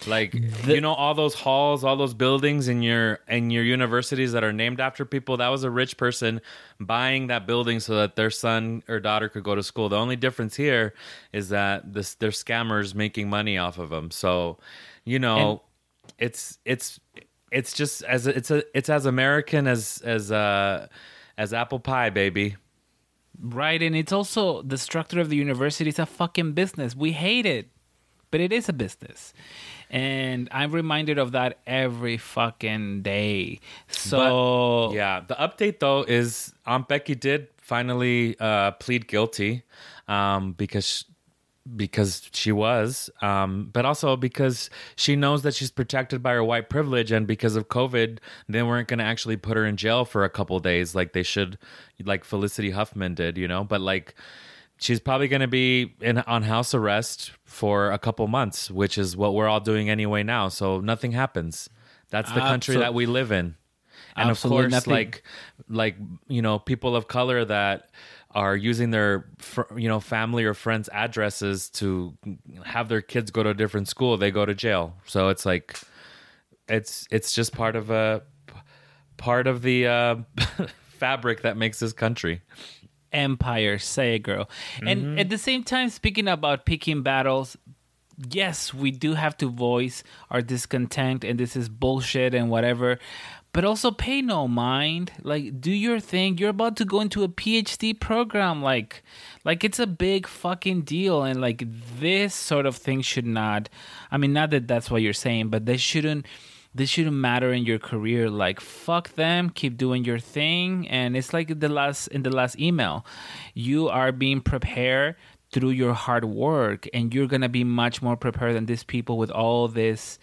Like, The- you know, all those halls, all those buildings in your in your universities that are named after people, that was a rich person buying that building so that their son or daughter could go to school. The only difference here is that this they're scammers making money off of them. So, you know, And- it's it's it's just as it's a it's as American as as uh as apple pie, baby. Right, and it's also the structure of the university is a fucking business. We hate it, but it is a business. And I'm reminded of that every fucking day. So, But, yeah, the update though is Aunt Becky did finally uh, plead guilty um, because because she was, um, but also because she knows that she's protected by her white privilege, and because of COVID, they weren't going to actually put her in jail for a couple days like they should, like Felicity Huffman did, you know. But like, she's probably going to be in on house arrest for a couple months, which is what we're all doing anyway now. So nothing happens. That's the country Absol- that we live in. And Absolutely of course, nothing. like, like you know, people of color that are using their, fr- you know, family or friends' addresses to have their kids go to a different school, they go to jail. So it's like, it's it's just part of a part of the uh, fabric that makes this country. empire, say it, girl. And at the same time, speaking about picking battles, yes, we do have to voice our discontent, and this is bullshit and whatever. But also pay no mind. Like, do your thing. You're about to go into a PhD program. Like, like it's a big fucking deal. And like this sort of thing should not. I mean, not that that's what you're saying, but they shouldn't. This shouldn't matter in your career. Like, fuck them. Keep doing your thing. And it's like the last in the last email, you are being prepared through your hard work, and you're gonna be much more prepared than these people with all this.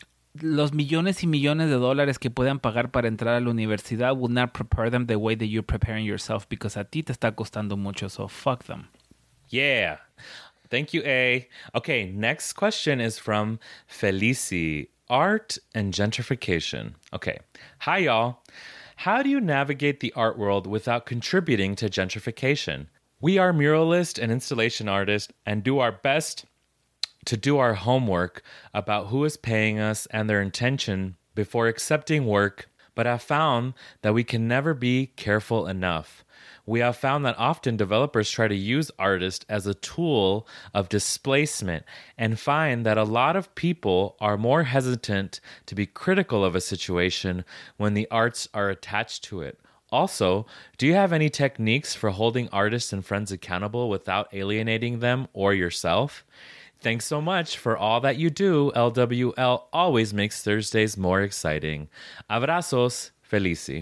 Los millones y millones de dólares que puedan pagar para entrar a la universidad will not prepare them the way that you're preparing yourself, because a ti te está costando mucho, so fuck them. Yeah. Thank you, A. Okay, next question is from Felici. Art and gentrification. Okay. Hi, y'all. How do you navigate the art world without contributing to gentrification? We are muralist and installation artists and do our best to do our homework about who is paying us and their intention before accepting work, but have found that we can never be careful enough. We have found that often developers try to use artists as a tool of displacement and find that a lot of people are more hesitant to be critical of a situation when the arts are attached to it. Also, do you have any techniques for holding artists and friends accountable without alienating them or yourself? Thanks so much for all that you do. L W L always makes Thursdays more exciting. Abrazos, Felici.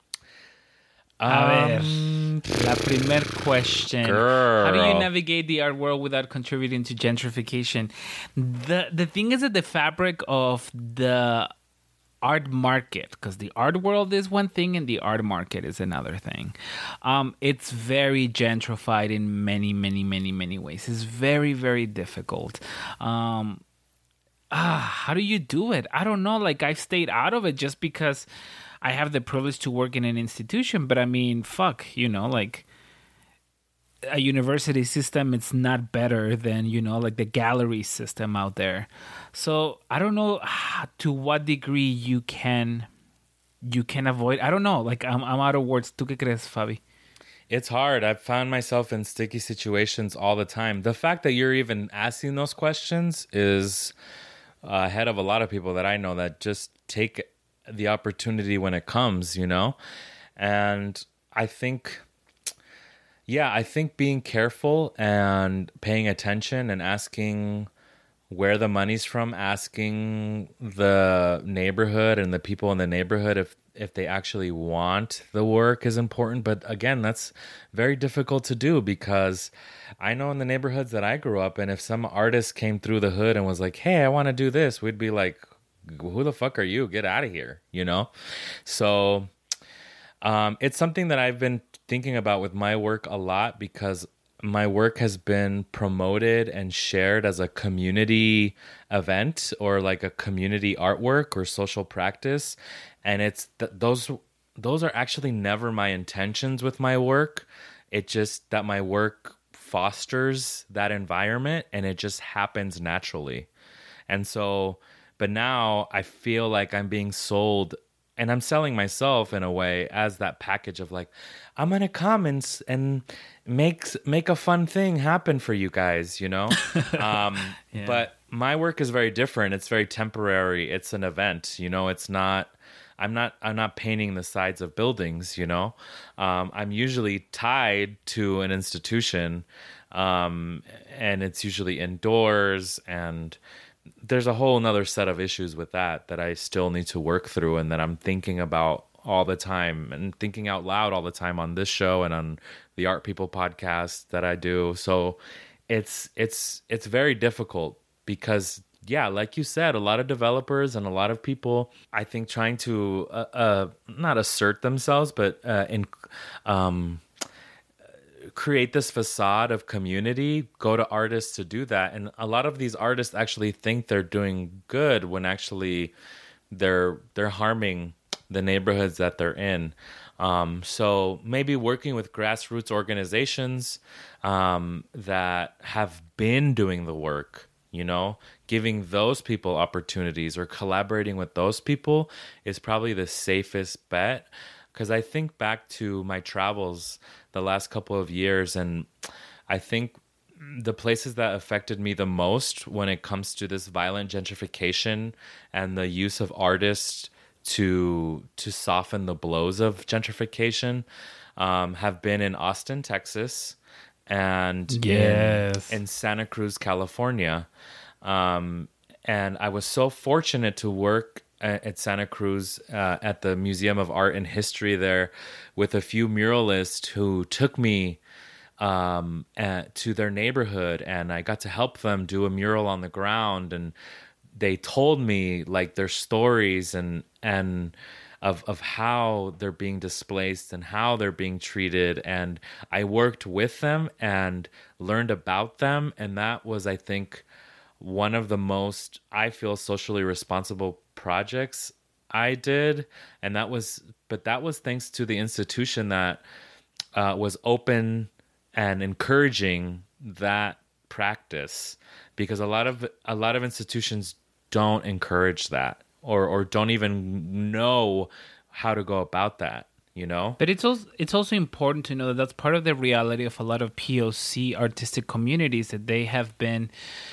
A ver, la primer question. Girl. How do you navigate the art world without contributing to gentrification? The the thing is that the fabric of the art market, because the art world is one thing and the art market is another thing. Um, it's very gentrified in many, many, many, many ways. It's very, very difficult. Um, ah, how do you do it? I don't know. Like, I've stayed out of it just because I have the privilege to work in an institution. But I mean, fuck, you know, like a university system, it's not better than, you know, like the gallery system out there. So I don't know to what degree you can you can avoid. I don't know. Like, I'm I'm out of words. ¿Tú qué crees, Fabi? It's hard. I've found myself in sticky situations all the time. The fact that you're even asking those questions is ahead of a lot of people that I know that just take the opportunity when it comes, you know? And I think, yeah, I think being careful and paying attention and asking where the money's from, asking the neighborhood and the people in the neighborhood if if they actually want the work is important. But again, that's very difficult to do because I know in the neighborhoods that I grew up in, if some artist came through the hood and was like, hey, I want to do this, we'd be like, who the fuck are you? Get out of here, you know? So um, it's something that I've been thinking about with my work a lot because my work has been promoted and shared as a community event or like a community artwork or social practice. And it's th- those those are actually never my intentions with my work. It just that my work fosters that environment and it just happens naturally. And so But now I feel like I'm being sold, and I'm selling myself in a way as that package of like, I'm gonna come and s- and make make a fun thing happen for you guys, you know. um, Yeah. But my work is very different. It's very temporary. It's an event, you know. It's not. I'm not. I'm not painting the sides of buildings, you know. Um, I'm usually tied to an institution, um, and it's usually indoors, and there's a whole nother set of issues with that that I still need to work through, and that I'm thinking about all the time and thinking out loud all the time on this show and on the Art People podcast that I do. So it's it's it's very difficult because, yeah, like you said, a lot of developers and a lot of people, I think, trying to uh, uh not assert themselves, but uh, in um create this facade of community, go to artists to do that. And a lot of these artists actually think they're doing good when actually they're they're harming the neighborhoods that they're in. Um, so maybe working with grassroots organizations um, that have been doing the work, you know, giving those people opportunities or collaborating with those people is probably the safest bet. Because I think back to my travels the last couple of years, and I think the places that affected me the most when it comes to this violent gentrification and the use of artists to to soften the blows of gentrification um, have been in Austin, Texas, and Yes. in, in Santa Cruz, California. Um, and I was so fortunate to work at Santa Cruz uh, at the Museum of Art and History there with a few muralists who took me um, at, to their neighborhood, and I got to help them do a mural on the ground, and they told me like their stories and and of of how they're being displaced and how they're being treated, and I worked with them and learned about them, and that was, I think, one of the most, I feel, socially responsible projects I did. And that was, but that was thanks to the institution that uh, was open and encouraging that practice, because a lot of a lot of institutions don't encourage that, or or don't even know how to go about that, you know. But it's also it's also important to know that that's part of the reality of a lot of P O C artistic communities, that they have been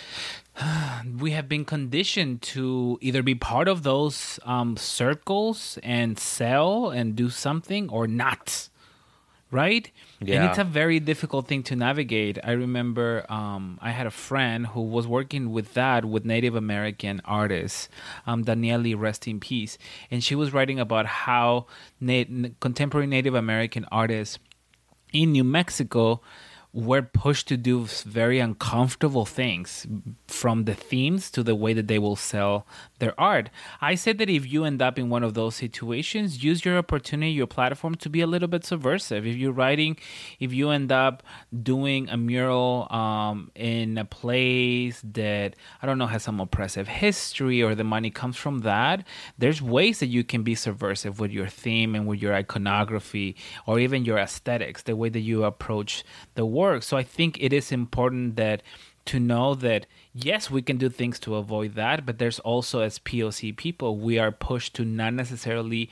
we have been conditioned to either be part of those um, circles and sell and do something, or not, right? Yeah. And it's a very difficult thing to navigate. I remember um, I had a friend who was working with that, with Native American artists, um, Daniele, rest in peace. And she was writing about how na- contemporary Native American artists in New Mexico were pushed to do very uncomfortable things, from the themes to the way that they will sell their art. I said that if you end up in one of those situations, use your opportunity, your platform, to be a little bit subversive. If you're writing, if you end up doing a mural um, in a place that, I don't know, has some oppressive history, or the money comes from that, there's ways that you can be subversive with your theme and with your iconography, or even your aesthetics, the way that you approach the work. So I think it is important that to know that, yes, we can do things to avoid that, but there's also, as P O C people, we are pushed to not necessarily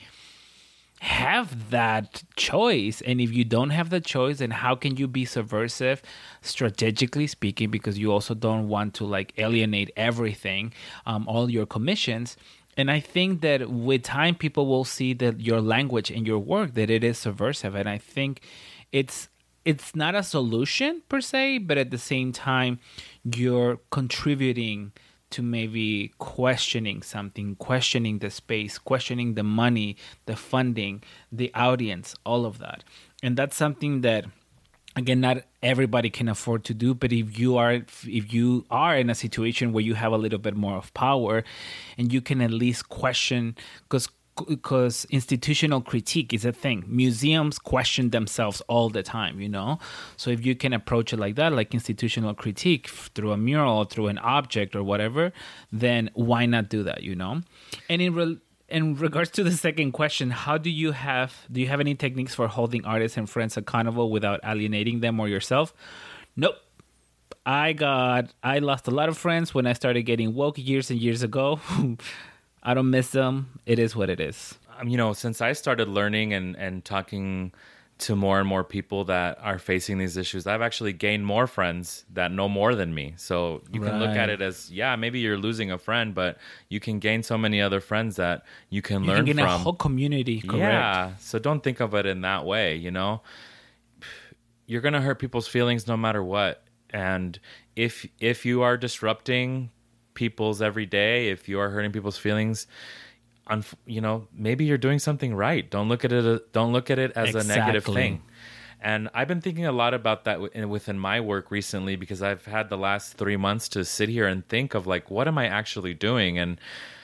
have that choice. And if you don't have the choice, then how can you be subversive, strategically speaking, because you also don't want to like alienate everything, um, all your commissions. And I think that with time, people will see that your language and your work, that it is subversive. And I think it's it's not a solution per se, but at the same time, you're contributing to maybe questioning something, questioning the space, questioning the money, the funding, the audience, all of that. And that's something that, again, not everybody can afford to do. But if you are if you are in a situation where you have a little bit more of power, and you can at least question, because because institutional critique is a thing. Museums question themselves all the time, you know? So if you can approach it like that, like institutional critique through a mural, through an object or whatever, then why not do that, you know? And in re- in regards to the second question, how do you have, do you have any techniques for holding artists and friends accountable without alienating them or yourself? Nope. I got, I lost a lot of friends when I started getting woke years and years ago. I don't miss them. It is what it is. Um, you know, since I started learning and, and talking to more and more people that are facing these issues, I've actually gained more friends that know more than me. So you can look Right. at it as, yeah, maybe you're losing a friend, but you can gain so many other friends that you can You learn can get from. a whole community, correct? Yeah. So don't think of it in that way, you know? You're going to hurt people's feelings no matter what. And if if you are disrupting people's everyday, if you are hurting people's feelings, unf- you know, maybe you're doing something right. Don't look at it don't look at it as a negative Exactly. thing. And I've been thinking a lot about that w- within my work recently, because I've had the last three months to sit here and think of like, what am I actually doing? And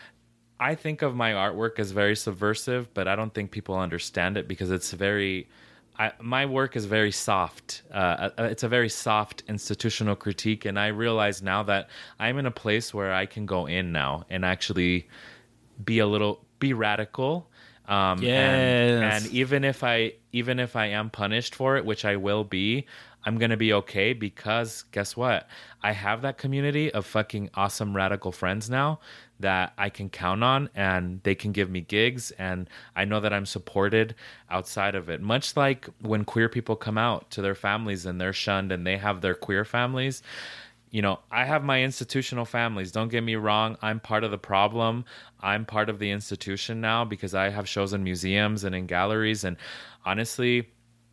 I think of my artwork as very subversive, but I don't think people understand it because it's very, I, my work is very soft. Uh, uh, it's a very soft institutional critique. And I realize now that I'm in a place where I can go in now and actually be a little, be radical. Um, Yes. and, and even if I, even if I am punished for it, which I will be, I'm going to be okay, because guess what? I have that community of fucking awesome radical friends now that I can count on, and they can give me gigs, and I know that I'm supported outside of it. Much like when queer people come out to their families and they're shunned and they have their queer families. You know, I have my institutional families. Don't get me wrong. I'm part of the problem. I'm part of the institution now because I have shows in museums and in galleries. And honestly,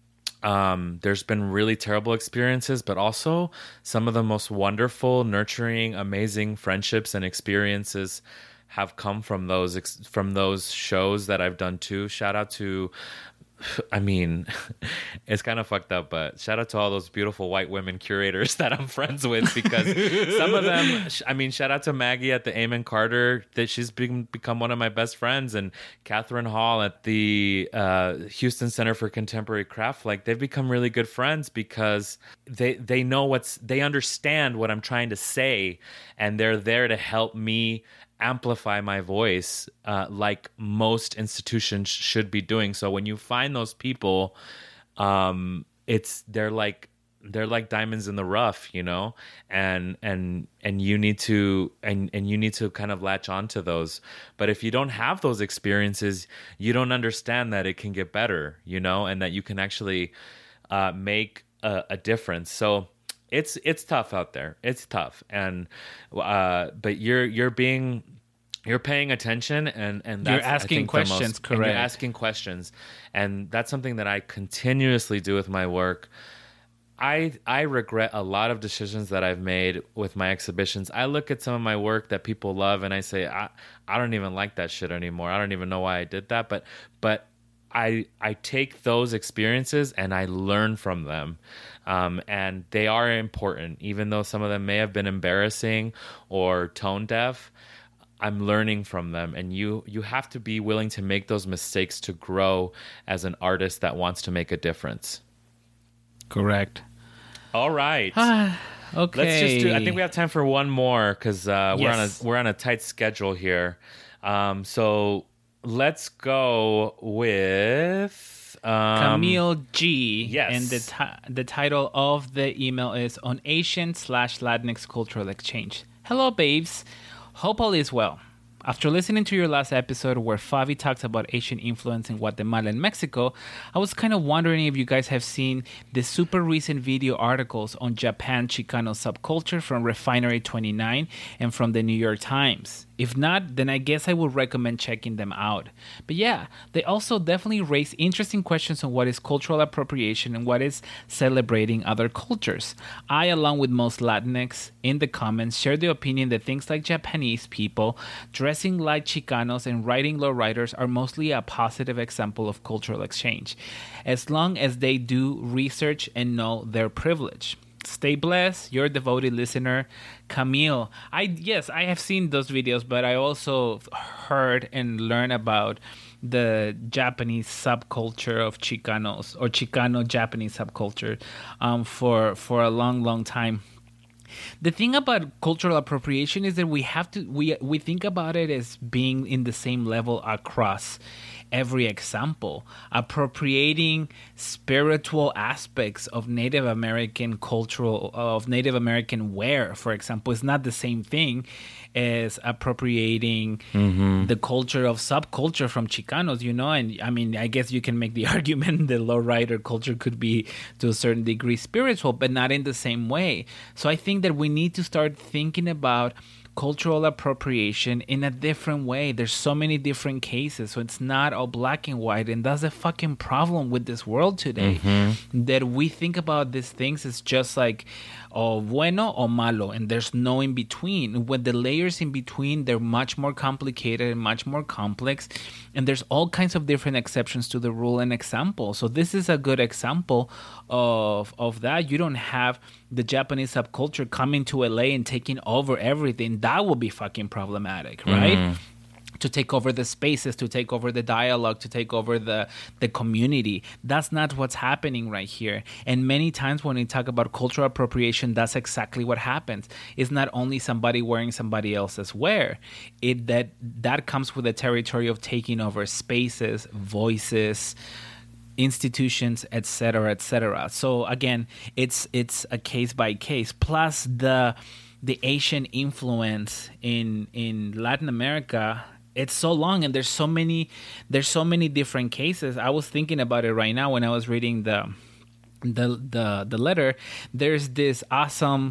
um, there's been really terrible experiences, but also some of the most wonderful, nurturing, amazing friendships and experiences have come from those ex- from those shows that I've done too. Shout out to, I mean, it's kind of fucked up, but shout out to all those beautiful white women curators that I'm friends with, because some of them, I mean, shout out to Maggie at the Amen Carter, that she's been, become one of my best friends, and Catherine Hall at the uh, Houston Center for Contemporary Craft. Like, they've become really good friends because they they know what's, they understand what I'm trying to say, and they're there to help me amplify my voice, uh, like most institutions should be doing. So when you find those people, um, it's they're like they're like diamonds in the rough, you know, and and and you need to and and you need to kind of latch onto those. But if you don't have those experiences, you don't understand that it can get better, you know, and that you can actually uh, make a, a difference. So. It's it's tough out there. It's tough, and uh, but you're you're being you're paying attention, and and that's, You're asking I think, questions, the most, and correct. You're asking questions, and that's something that I continuously do with my work. I I regret a lot of decisions that I've made with my exhibitions. I look at some of my work that people love, and I say, I I don't even like that shit anymore. I don't even know why I did that, but but. I I take those experiences and I learn from them, um, and they are important, even though some of them may have been embarrassing or tone deaf. I'm learning from them, and you you have to be willing to make those mistakes to grow as an artist that wants to make a difference. Correct. All right. Okay. Let's just do. I think we have time for one more because uh, we're Yes. on a we're on a tight schedule here. Um, so let's go with um, Camille G. yes. And the ti- the title of the email is On Asian slash Latinx Cultural Exchange. Hello, babes. Hope all is well. After listening to your last episode where Fabi talks about Asian influence in Guatemala and Mexico, I was kind of wondering if you guys have seen the super recent video articles on Japan Chicano subculture from Refinery twenty-nine and from the New York Times. If not, then I guess I would recommend checking them out. But yeah, they also definitely raise interesting questions on what is cultural appropriation and what is celebrating other cultures. I, along with most Latinx in the comments, share the opinion that things like Japanese people dressing like Chicanos and writing lowriders are mostly a positive example of cultural exchange, as long as they do research and know their privilege. Stay blessed, your devoted listener, Camille. I yes, I have seen those videos, but I also heard and learned about the Japanese subculture of Chicanos or Chicano Japanese subculture um, for for a long, long time. The thing about cultural appropriation is that we have to we we think about it as being in the same level across every example. Appropriating spiritual aspects of Native American cultural of Native American wear, for example, is not the same thing as appropriating mm-hmm. the culture of subculture from Chicanos, you know. And I mean, I guess you can make the argument that lowrider culture could be to a certain degree spiritual, but not in the same way. So I think that we need to start thinking about cultural appropriation in a different way. There's so many different cases, so it's not all black and white, and that's a fucking problem with this world today. Mm-hmm. That we think about these things as just like o bueno o malo, and there's no in between. When the layers in between, they're much more complicated and much more complex, and there's all kinds of different exceptions to the rule and example. So this is a good example of of that. You don't have the Japanese subculture coming to L A and taking over everything. That will be fucking problematic, right? Mm. To take over the spaces, to take over the dialogue, to take over the, the community. That's not what's happening right here. And many times when we talk about cultural appropriation, that's exactly what happens. It's not only somebody wearing somebody else's wear. It that that comes with the territory of taking over spaces, voices, institutions, et cetera, et cetera. So again, it's it's a case by case. Plus the the Asian influence in in Latin America, it's so long, and there's so many there's so many different cases. I was thinking about it right now when I was reading the the the, the letter. There's this awesome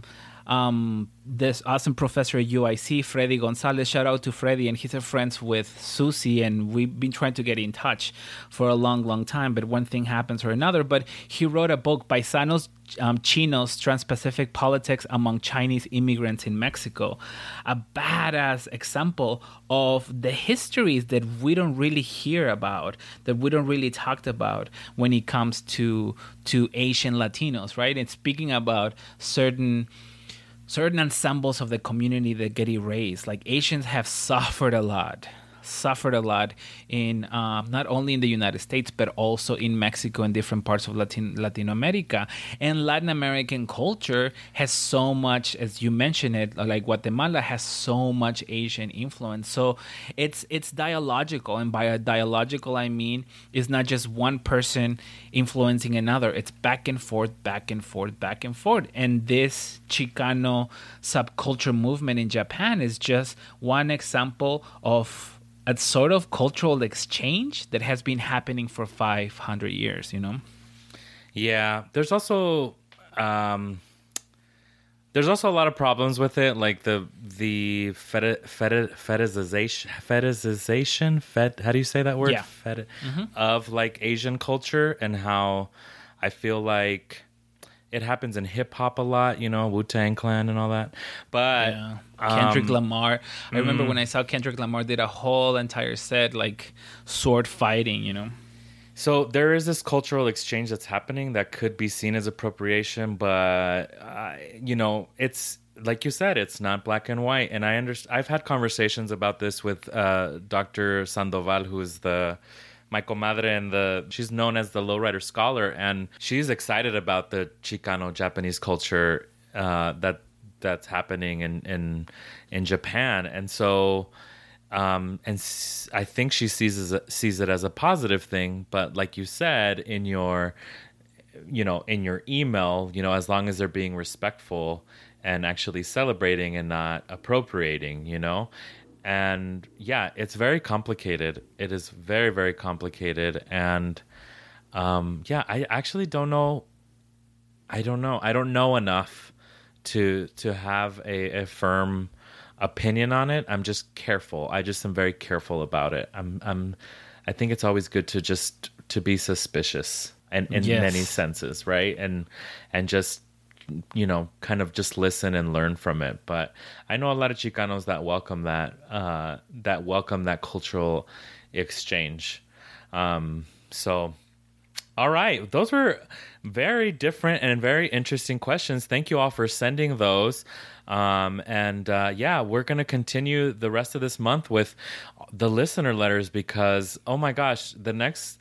um this awesome professor at U I C, Freddy Gonzalez. Shout out to Freddy, and he's a friends with Susie, and we've been trying to get in touch for a long, long time, but one thing happens or another. But he wrote a book, Paisanos um, Chinos, Trans-Pacific Politics Among Chinese Immigrants in Mexico. A badass example of the histories that we don't really hear about, that we don't really talk about when it comes to to Asian Latinos, right? And speaking about certain certain ensembles of the community that get erased. Like Asians have suffered a lot, suffered a lot in um, not only in the United States, but also in Mexico and different parts of Latin Latin America. And Latin American culture has so much, as you mentioned it, like Guatemala has so much Asian influence. So it's it's dialogical, and by a dialogical I mean it's not just one person influencing another. It's back and forth, back and forth, back and forth. And this Chicano subculture movement in Japan is just one example of a sort of cultural exchange that has been happening for five hundred years, you know? Yeah. There's also, um, there's also a lot of problems with it. Like the, the feti- feti- fetishization, fetishization, fet, how do you say that word? Yeah. Feti- mm-hmm. Of like Asian culture, and how I feel like it happens in hip hop a lot, you know, Wu-Tang Clan and all that. But yeah. Kendrick um, Lamar. I remember mm, when I saw Kendrick Lamar did a whole entire set, like sword fighting, you know. So there is this cultural exchange that's happening that could be seen as appropriation, but uh, you know, it's like you said, it's not black and white. And I understand. I've had conversations about this with uh, Doctor Sandoval, who is the my comadre, and the she's known as the lowrider scholar, and she's excited about the Chicano Japanese culture uh, that that's happening in in in Japan, and so um, and s- I think she sees it, sees it as a positive thing. But like you said in your you know in your email, you know, as long as they're being respectful and actually celebrating and not appropriating, you know. And yeah, it's very complicated. It is very, very complicated. And um, yeah, I actually don't know. I don't know. I don't know enough to to have a, a firm opinion on it. I'm just careful. I just am very careful about it. I'm. I'm. I think it's always good to just to be suspicious, and in Yes. many senses, right? And and just, you know, kind of just listen and learn from it. But I know a lot of Chicanos that welcome that, uh, that welcome that cultural exchange. Um, so, all right. Those were very different and very interesting questions. Thank you all for sending those. Um, and uh, yeah, we're going to continue the rest of this month with the listener letters because, oh my gosh, the next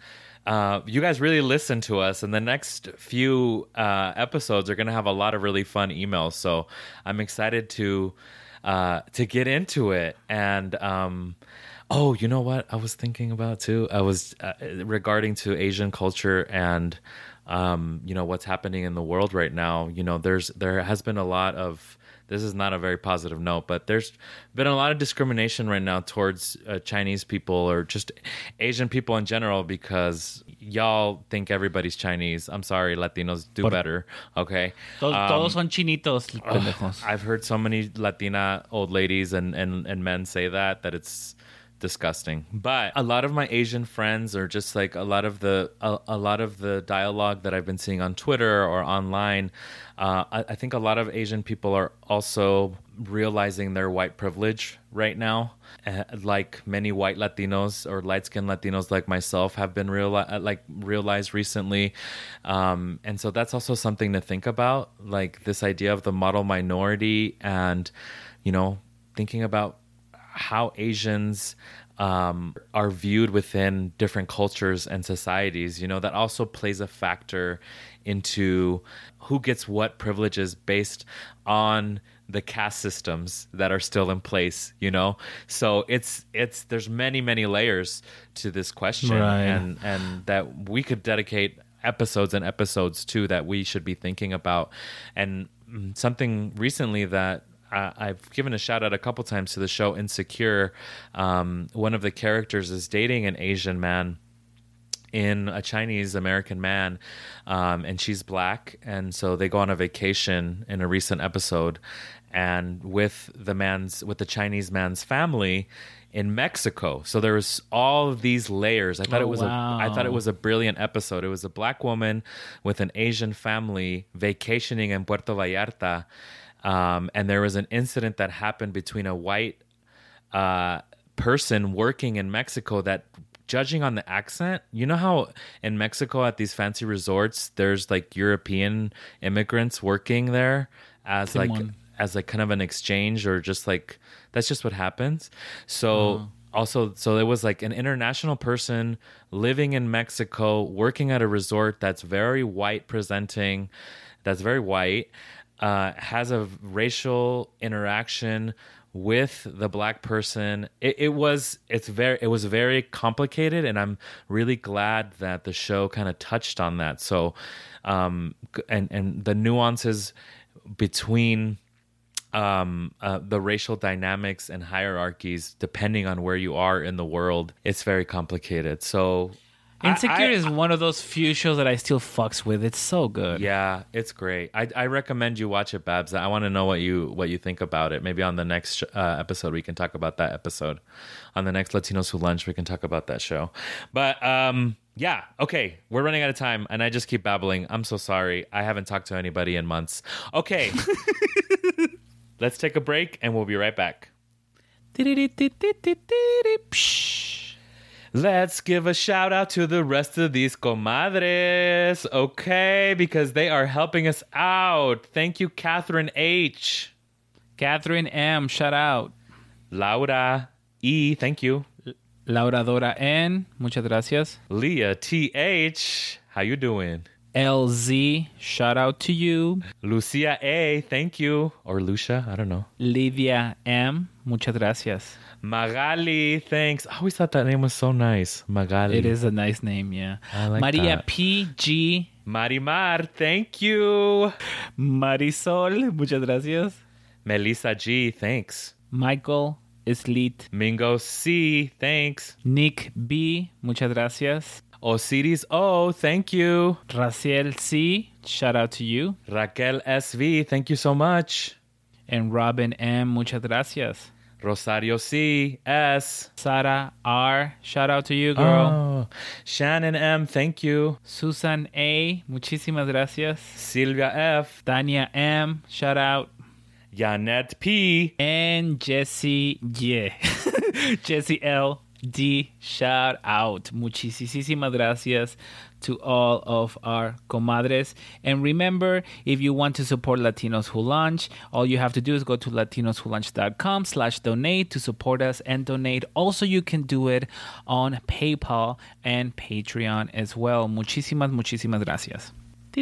uh, you guys really listen to us, and the next few uh, episodes are going to have a lot of really fun emails. So I'm excited to uh, to get into it. And um, oh, you know what I was thinking about too? I was uh, regarding to Asian culture and um, you know, what's happening in the world right now. You know, there's there has been a lot of, this is not a very positive note, but there's been a lot of discrimination right now towards uh, Chinese people or just Asian people in general because y'all think everybody's Chinese. I'm sorry, Latinos do better. Okay, Todos, Um, todos son chinitos, pendejos. I've heard so many Latina old ladies and, and, and men say that, that it's disgusting. But a lot of my Asian friends, or just like a lot of the a, a lot of the dialogue that I've been seeing on Twitter or online, uh, I, I think a lot of Asian people are also realizing their white privilege right now. Uh, like many white Latinos or light-skinned Latinos like myself have been reali- like realized recently. Um, and so that's also something to think about, like this idea of the model minority and, you know, thinking about how Asians um, are viewed within different cultures and societies. You know, that also plays a factor into who gets what privileges based on the caste systems that are still in place, you know? So it's, it's, there's many, many layers to this question, Right. and, and that we could dedicate episodes and episodes to, that we should be thinking about. And mm, something recently that Uh, I've given a shout out a couple times to the show Insecure. Um, one of the characters is dating an Asian man in a Chinese American man, um, and she's black, and so they go on a vacation in a recent episode, and with the man's with the Chinese man's family in Mexico. So there was all of these layers. I thought Oh, it was wow. a I thought it was a brilliant episode. It was a black woman with an Asian family vacationing in Puerto Vallarta. Um, and there was an incident that happened between a white uh, person working in Mexico that, judging on the accent, you know how in Mexico at these fancy resorts, there's like European immigrants working there as like Simón. as like kind of an exchange, or just like, that's just what happens. So also, so it was like an international person living in Mexico, working at a resort that's very white presenting, that's very white. Uh, has a racial interaction with the black person. It, it was it's very it was very complicated, and I'm really glad that the show kind of touched on that. So, um, and and the nuances between um, uh, the racial dynamics and hierarchies, depending on where you are in the world, it's very complicated. So. Insecure I- I- is one of those few shows that I still fucks with. It's so good. Yeah, it's great. I, I recommend you watch it, Babs. I want to know what you what you think about it. Maybe on the next uh, episode we can talk about that episode. On the next Latinos Who Lunch we can talk about that show. But um, yeah, okay, we're running out of time, and I just keep babbling. I'm so sorry. I haven't talked to anybody in months. Okay, let's take a break, and we'll be right back. Psh. Let's give a shout out to the rest of these comadres, okay? Because they are helping us out. Thank you, Catherine H. Catherine M, shout out. Laura E, thank you. Laura Dora N, muchas gracias. Leah T H, how you doing? L Z, shout out to you. Lucia A, thank you. Or Lucia, I don't know. Lydia M, muchas gracias. Magali, thanks. I always thought that name was so nice. Magali. It is a nice name, yeah. I like Maria that. P G, Marimar, thank you. Marisol, muchas gracias. Melissa G, thanks. Michael Islit, Mingo C, thanks. Nick B, muchas gracias. Osiris O, thank you. Raciel C, shout out to you. Raquel S V, thank you so much. And Robin M, muchas gracias. Rosario C S. Sara R, shout out to you, girl. Oh. Shannon M, thank you. Susan A, muchísimas gracias. Silvia F. Tania M, shout out. Janet P. And Jesse, yeah. Jesse L, D shout out. Muchísimas gracias to all of our comadres. And remember, if you want to support Latinos Who Lunch, all you have to do is go to latinoswholunch.com slash donate to support us and donate. Also, you can do it on PayPal and Patreon as well. Muchísimas, muchísimas gracias.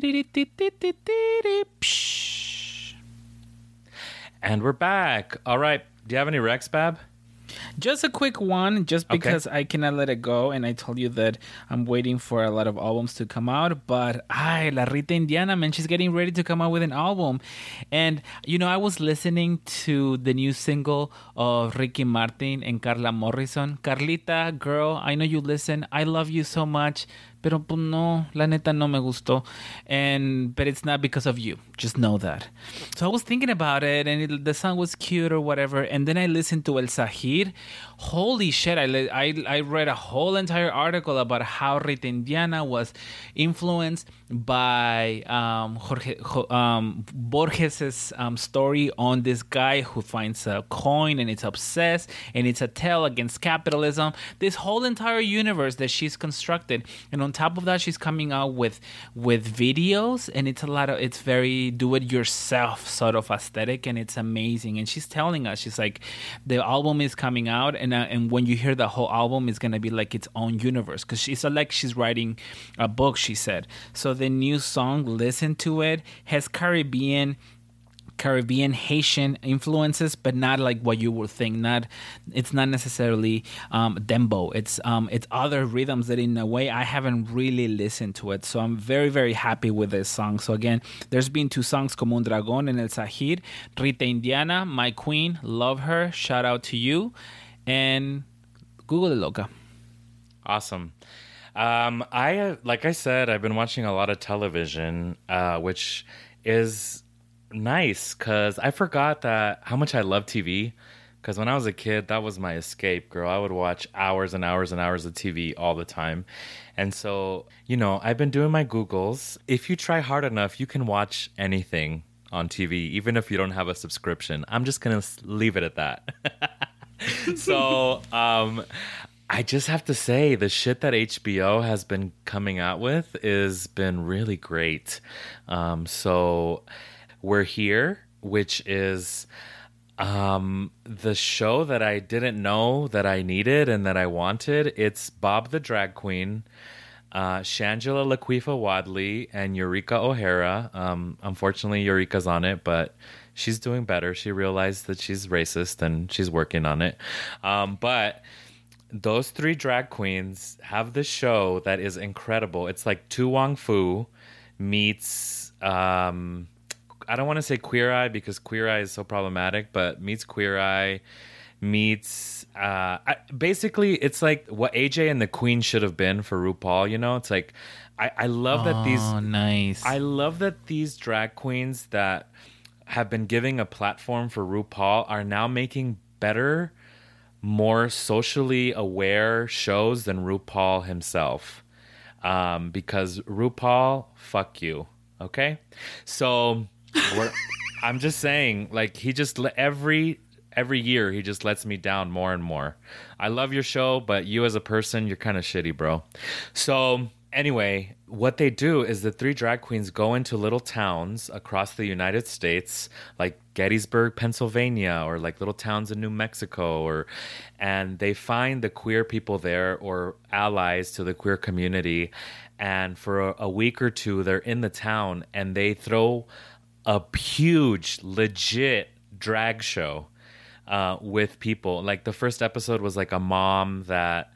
And we're back. All right. Do you have any Rex, Bab? Just a quick one, just because okay. I cannot let it go. And I told you that I'm waiting for a lot of albums to come out. But, ay, La Rita Indiana, man, she's getting ready to come out with an album. And, you know, I was listening to the new single of Ricky Martin and Carla Morrison. Carlita, girl, I know you listen. I love you so much. Pero pues no, la neta no me gustó. And, but it's not because of you. Just know that. So I was thinking about it, and it, the song was cute or whatever. And then I listened to El Zahir. Holy shit, I, I, I read a whole entire article about how Rita Indiana was influenced by um, Jorge, um, Borges' um, story on this guy who finds a coin and it's obsessed, and it's a tale against capitalism. This whole entire universe that she's constructed. And on top of that, she's coming out with with videos, and it's a lot of, it's very do-it-yourself sort of aesthetic, and it's amazing. And she's telling us, she's like, the album is coming out, and uh, and when you hear the whole album, it's gonna be like its own universe, because she's uh, like she's writing a book, she said. So the new song, listen to it, has Caribbean Caribbean Haitian influences, but not like what you would think. Not, it's not necessarily um, dembow. It's um, it's other rhythms that, in a way, I haven't really listened to it. So I'm very very happy with this song. So again, there's been two songs, Como un Dragón and El Zahir. Rita Indiana, my queen, love her. Shout out to you, and Google it, loca. Awesome. Um, I like I said, I've been watching a lot of television, uh, which is nice, because I forgot that how much I love T V. Because when I was a kid, that was my escape, girl. I would watch hours and hours and hours of T V all the time. And so, you know, I've been doing my Googles. If you try hard enough, you can watch anything on T V, even if you don't have a subscription. I'm just going to leave it at that. So, um, I just have to say, the shit that H B O has been coming out with has been really great. Um, so... We're Here, which is um, the show that I didn't know that I needed and that I wanted. It's Bob the Drag Queen, uh, Shangela Laquifa Wadley, and Eureka O'Hara. Um, unfortunately, Eureka's on it, but she's doing better. She realized that she's racist and she's working on it. Um, but those three drag queens have this show that is incredible. It's like Tu Wong Fu meets... Um, I don't want to say Queer Eye, because Queer Eye is so problematic, but meets Queer Eye, meets... Uh, I, basically, it's like what A J and the Queen should have been for RuPaul, you know? It's like, I, I love that these... Oh, nice. I love that these drag queens that have been giving a platform for RuPaul are now making better, more socially aware shows than RuPaul himself. Um, because RuPaul, fuck you, okay? So... We're, I'm just saying, like, he just every every year he just lets me down more and more. I love your show, but you as a person, you're kind of shitty, bro. So anyway, what they do is the three drag queens go into little towns across the United States, like Gettysburg, Pennsylvania, or like little towns in New Mexico, or and they find the queer people there or allies to the queer community, and for a, a week or two they're in the town and they throw a huge, legit drag show uh, with people. Like the first episode was like a mom that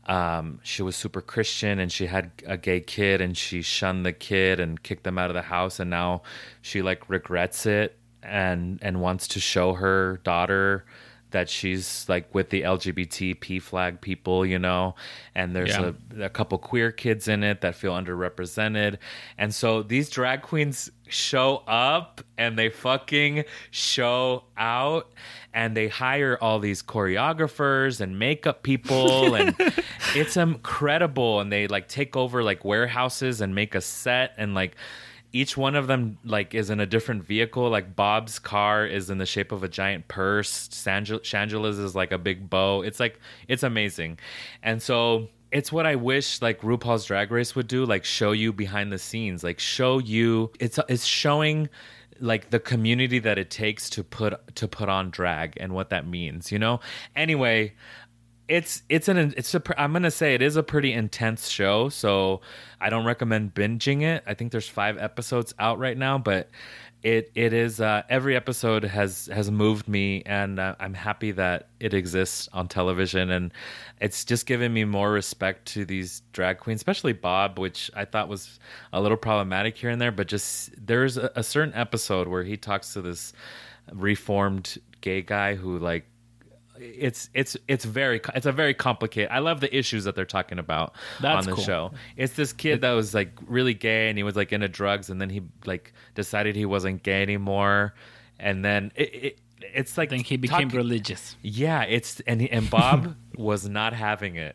um, she was super Christian and she had a gay kid and she shunned the kid and kicked them out of the house, and now she like regrets it and and wants to show her daughter that she's like with the L G B T P flag people, you know, and there's yeah. a, a couple queer kids in it that feel underrepresented. And so these drag queens show up and they fucking show out, and they hire all these choreographers and makeup people, and it's incredible. And they like take over like warehouses and make a set, and like each one of them like is in a different vehicle. Like Bob's car is in the shape of a giant purse. Shangela- Shangela's is like a big bow. It's like, it's amazing. And so it's what I wish like RuPaul's Drag Race would do, like show you behind the scenes, like show you, it's it's showing like the community that it takes to put to put on drag and what that means, you know? Anyway, it's it's an it's a I'm going to say it is a pretty intense show, so I don't recommend binging it. I think there's five episodes out right now, but It it is uh, every episode has has moved me, and uh, I'm happy that it exists on television, and it's just given me more respect to these drag queens, especially Bob, which I thought was a little problematic here and there. But just there's a, a certain episode where he talks to this reformed gay guy who like. It's it's it's very it's a very complicated. I love the issues that they're talking about That's on the cool. show. It's this kid that was like really gay and he was like into drugs, and then he like decided he wasn't gay anymore, and then it, it it's like Then he became talk- religious. Yeah, it's and he, and Bob was not having it.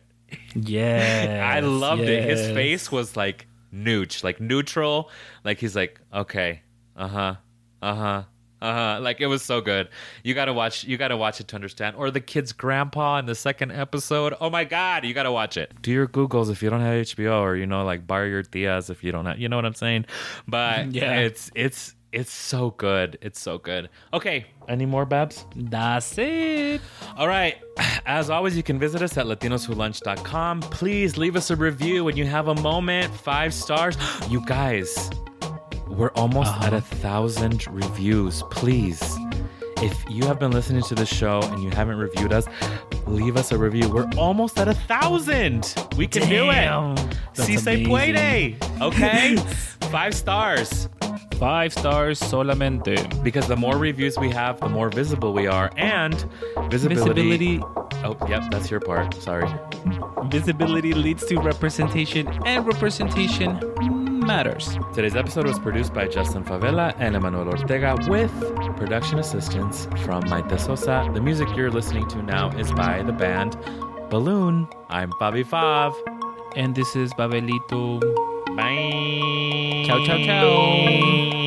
Yeah, I loved it. His yes. face was like nooch, like neutral. Like he's like, okay, uh huh, uh huh. Uh-huh. Like it was so good. You gotta watch you gotta watch it to understand. Or the kid's grandpa in the second episode. Oh my god, you gotta watch it. Do your Googles if you don't have H B O, or you know, like borrow your tias if you don't have, you know what I'm saying? But Yeah. it's it's it's so good. It's so good. Okay. Any more, Babs? That's it. All right. As always, you can visit us at latinos who lunch dot com. Please leave us a review when you have a moment. Five stars. You guys, we're almost Uh-huh. at a thousand reviews. Please, if you have been listening to the show and you haven't reviewed us, leave us a review. We're almost at a thousand. We can Damn. do it. That's Si se amazing. puede. Okay? Five stars. Five stars solamente. Because the more reviews we have, the more visible we are. And visibility. Visibility. Oh, yep, that's your part. Sorry. Visibility leads to representation, and representation matters. Today's episode was produced by Justin Favela and Emmanuel Ortega with production assistance from Maite Sosa. The music you're listening to now is by the band Balloon. I'm Bobby Fav. And this is Babelito. Bye. Ciao, ciao, ciao.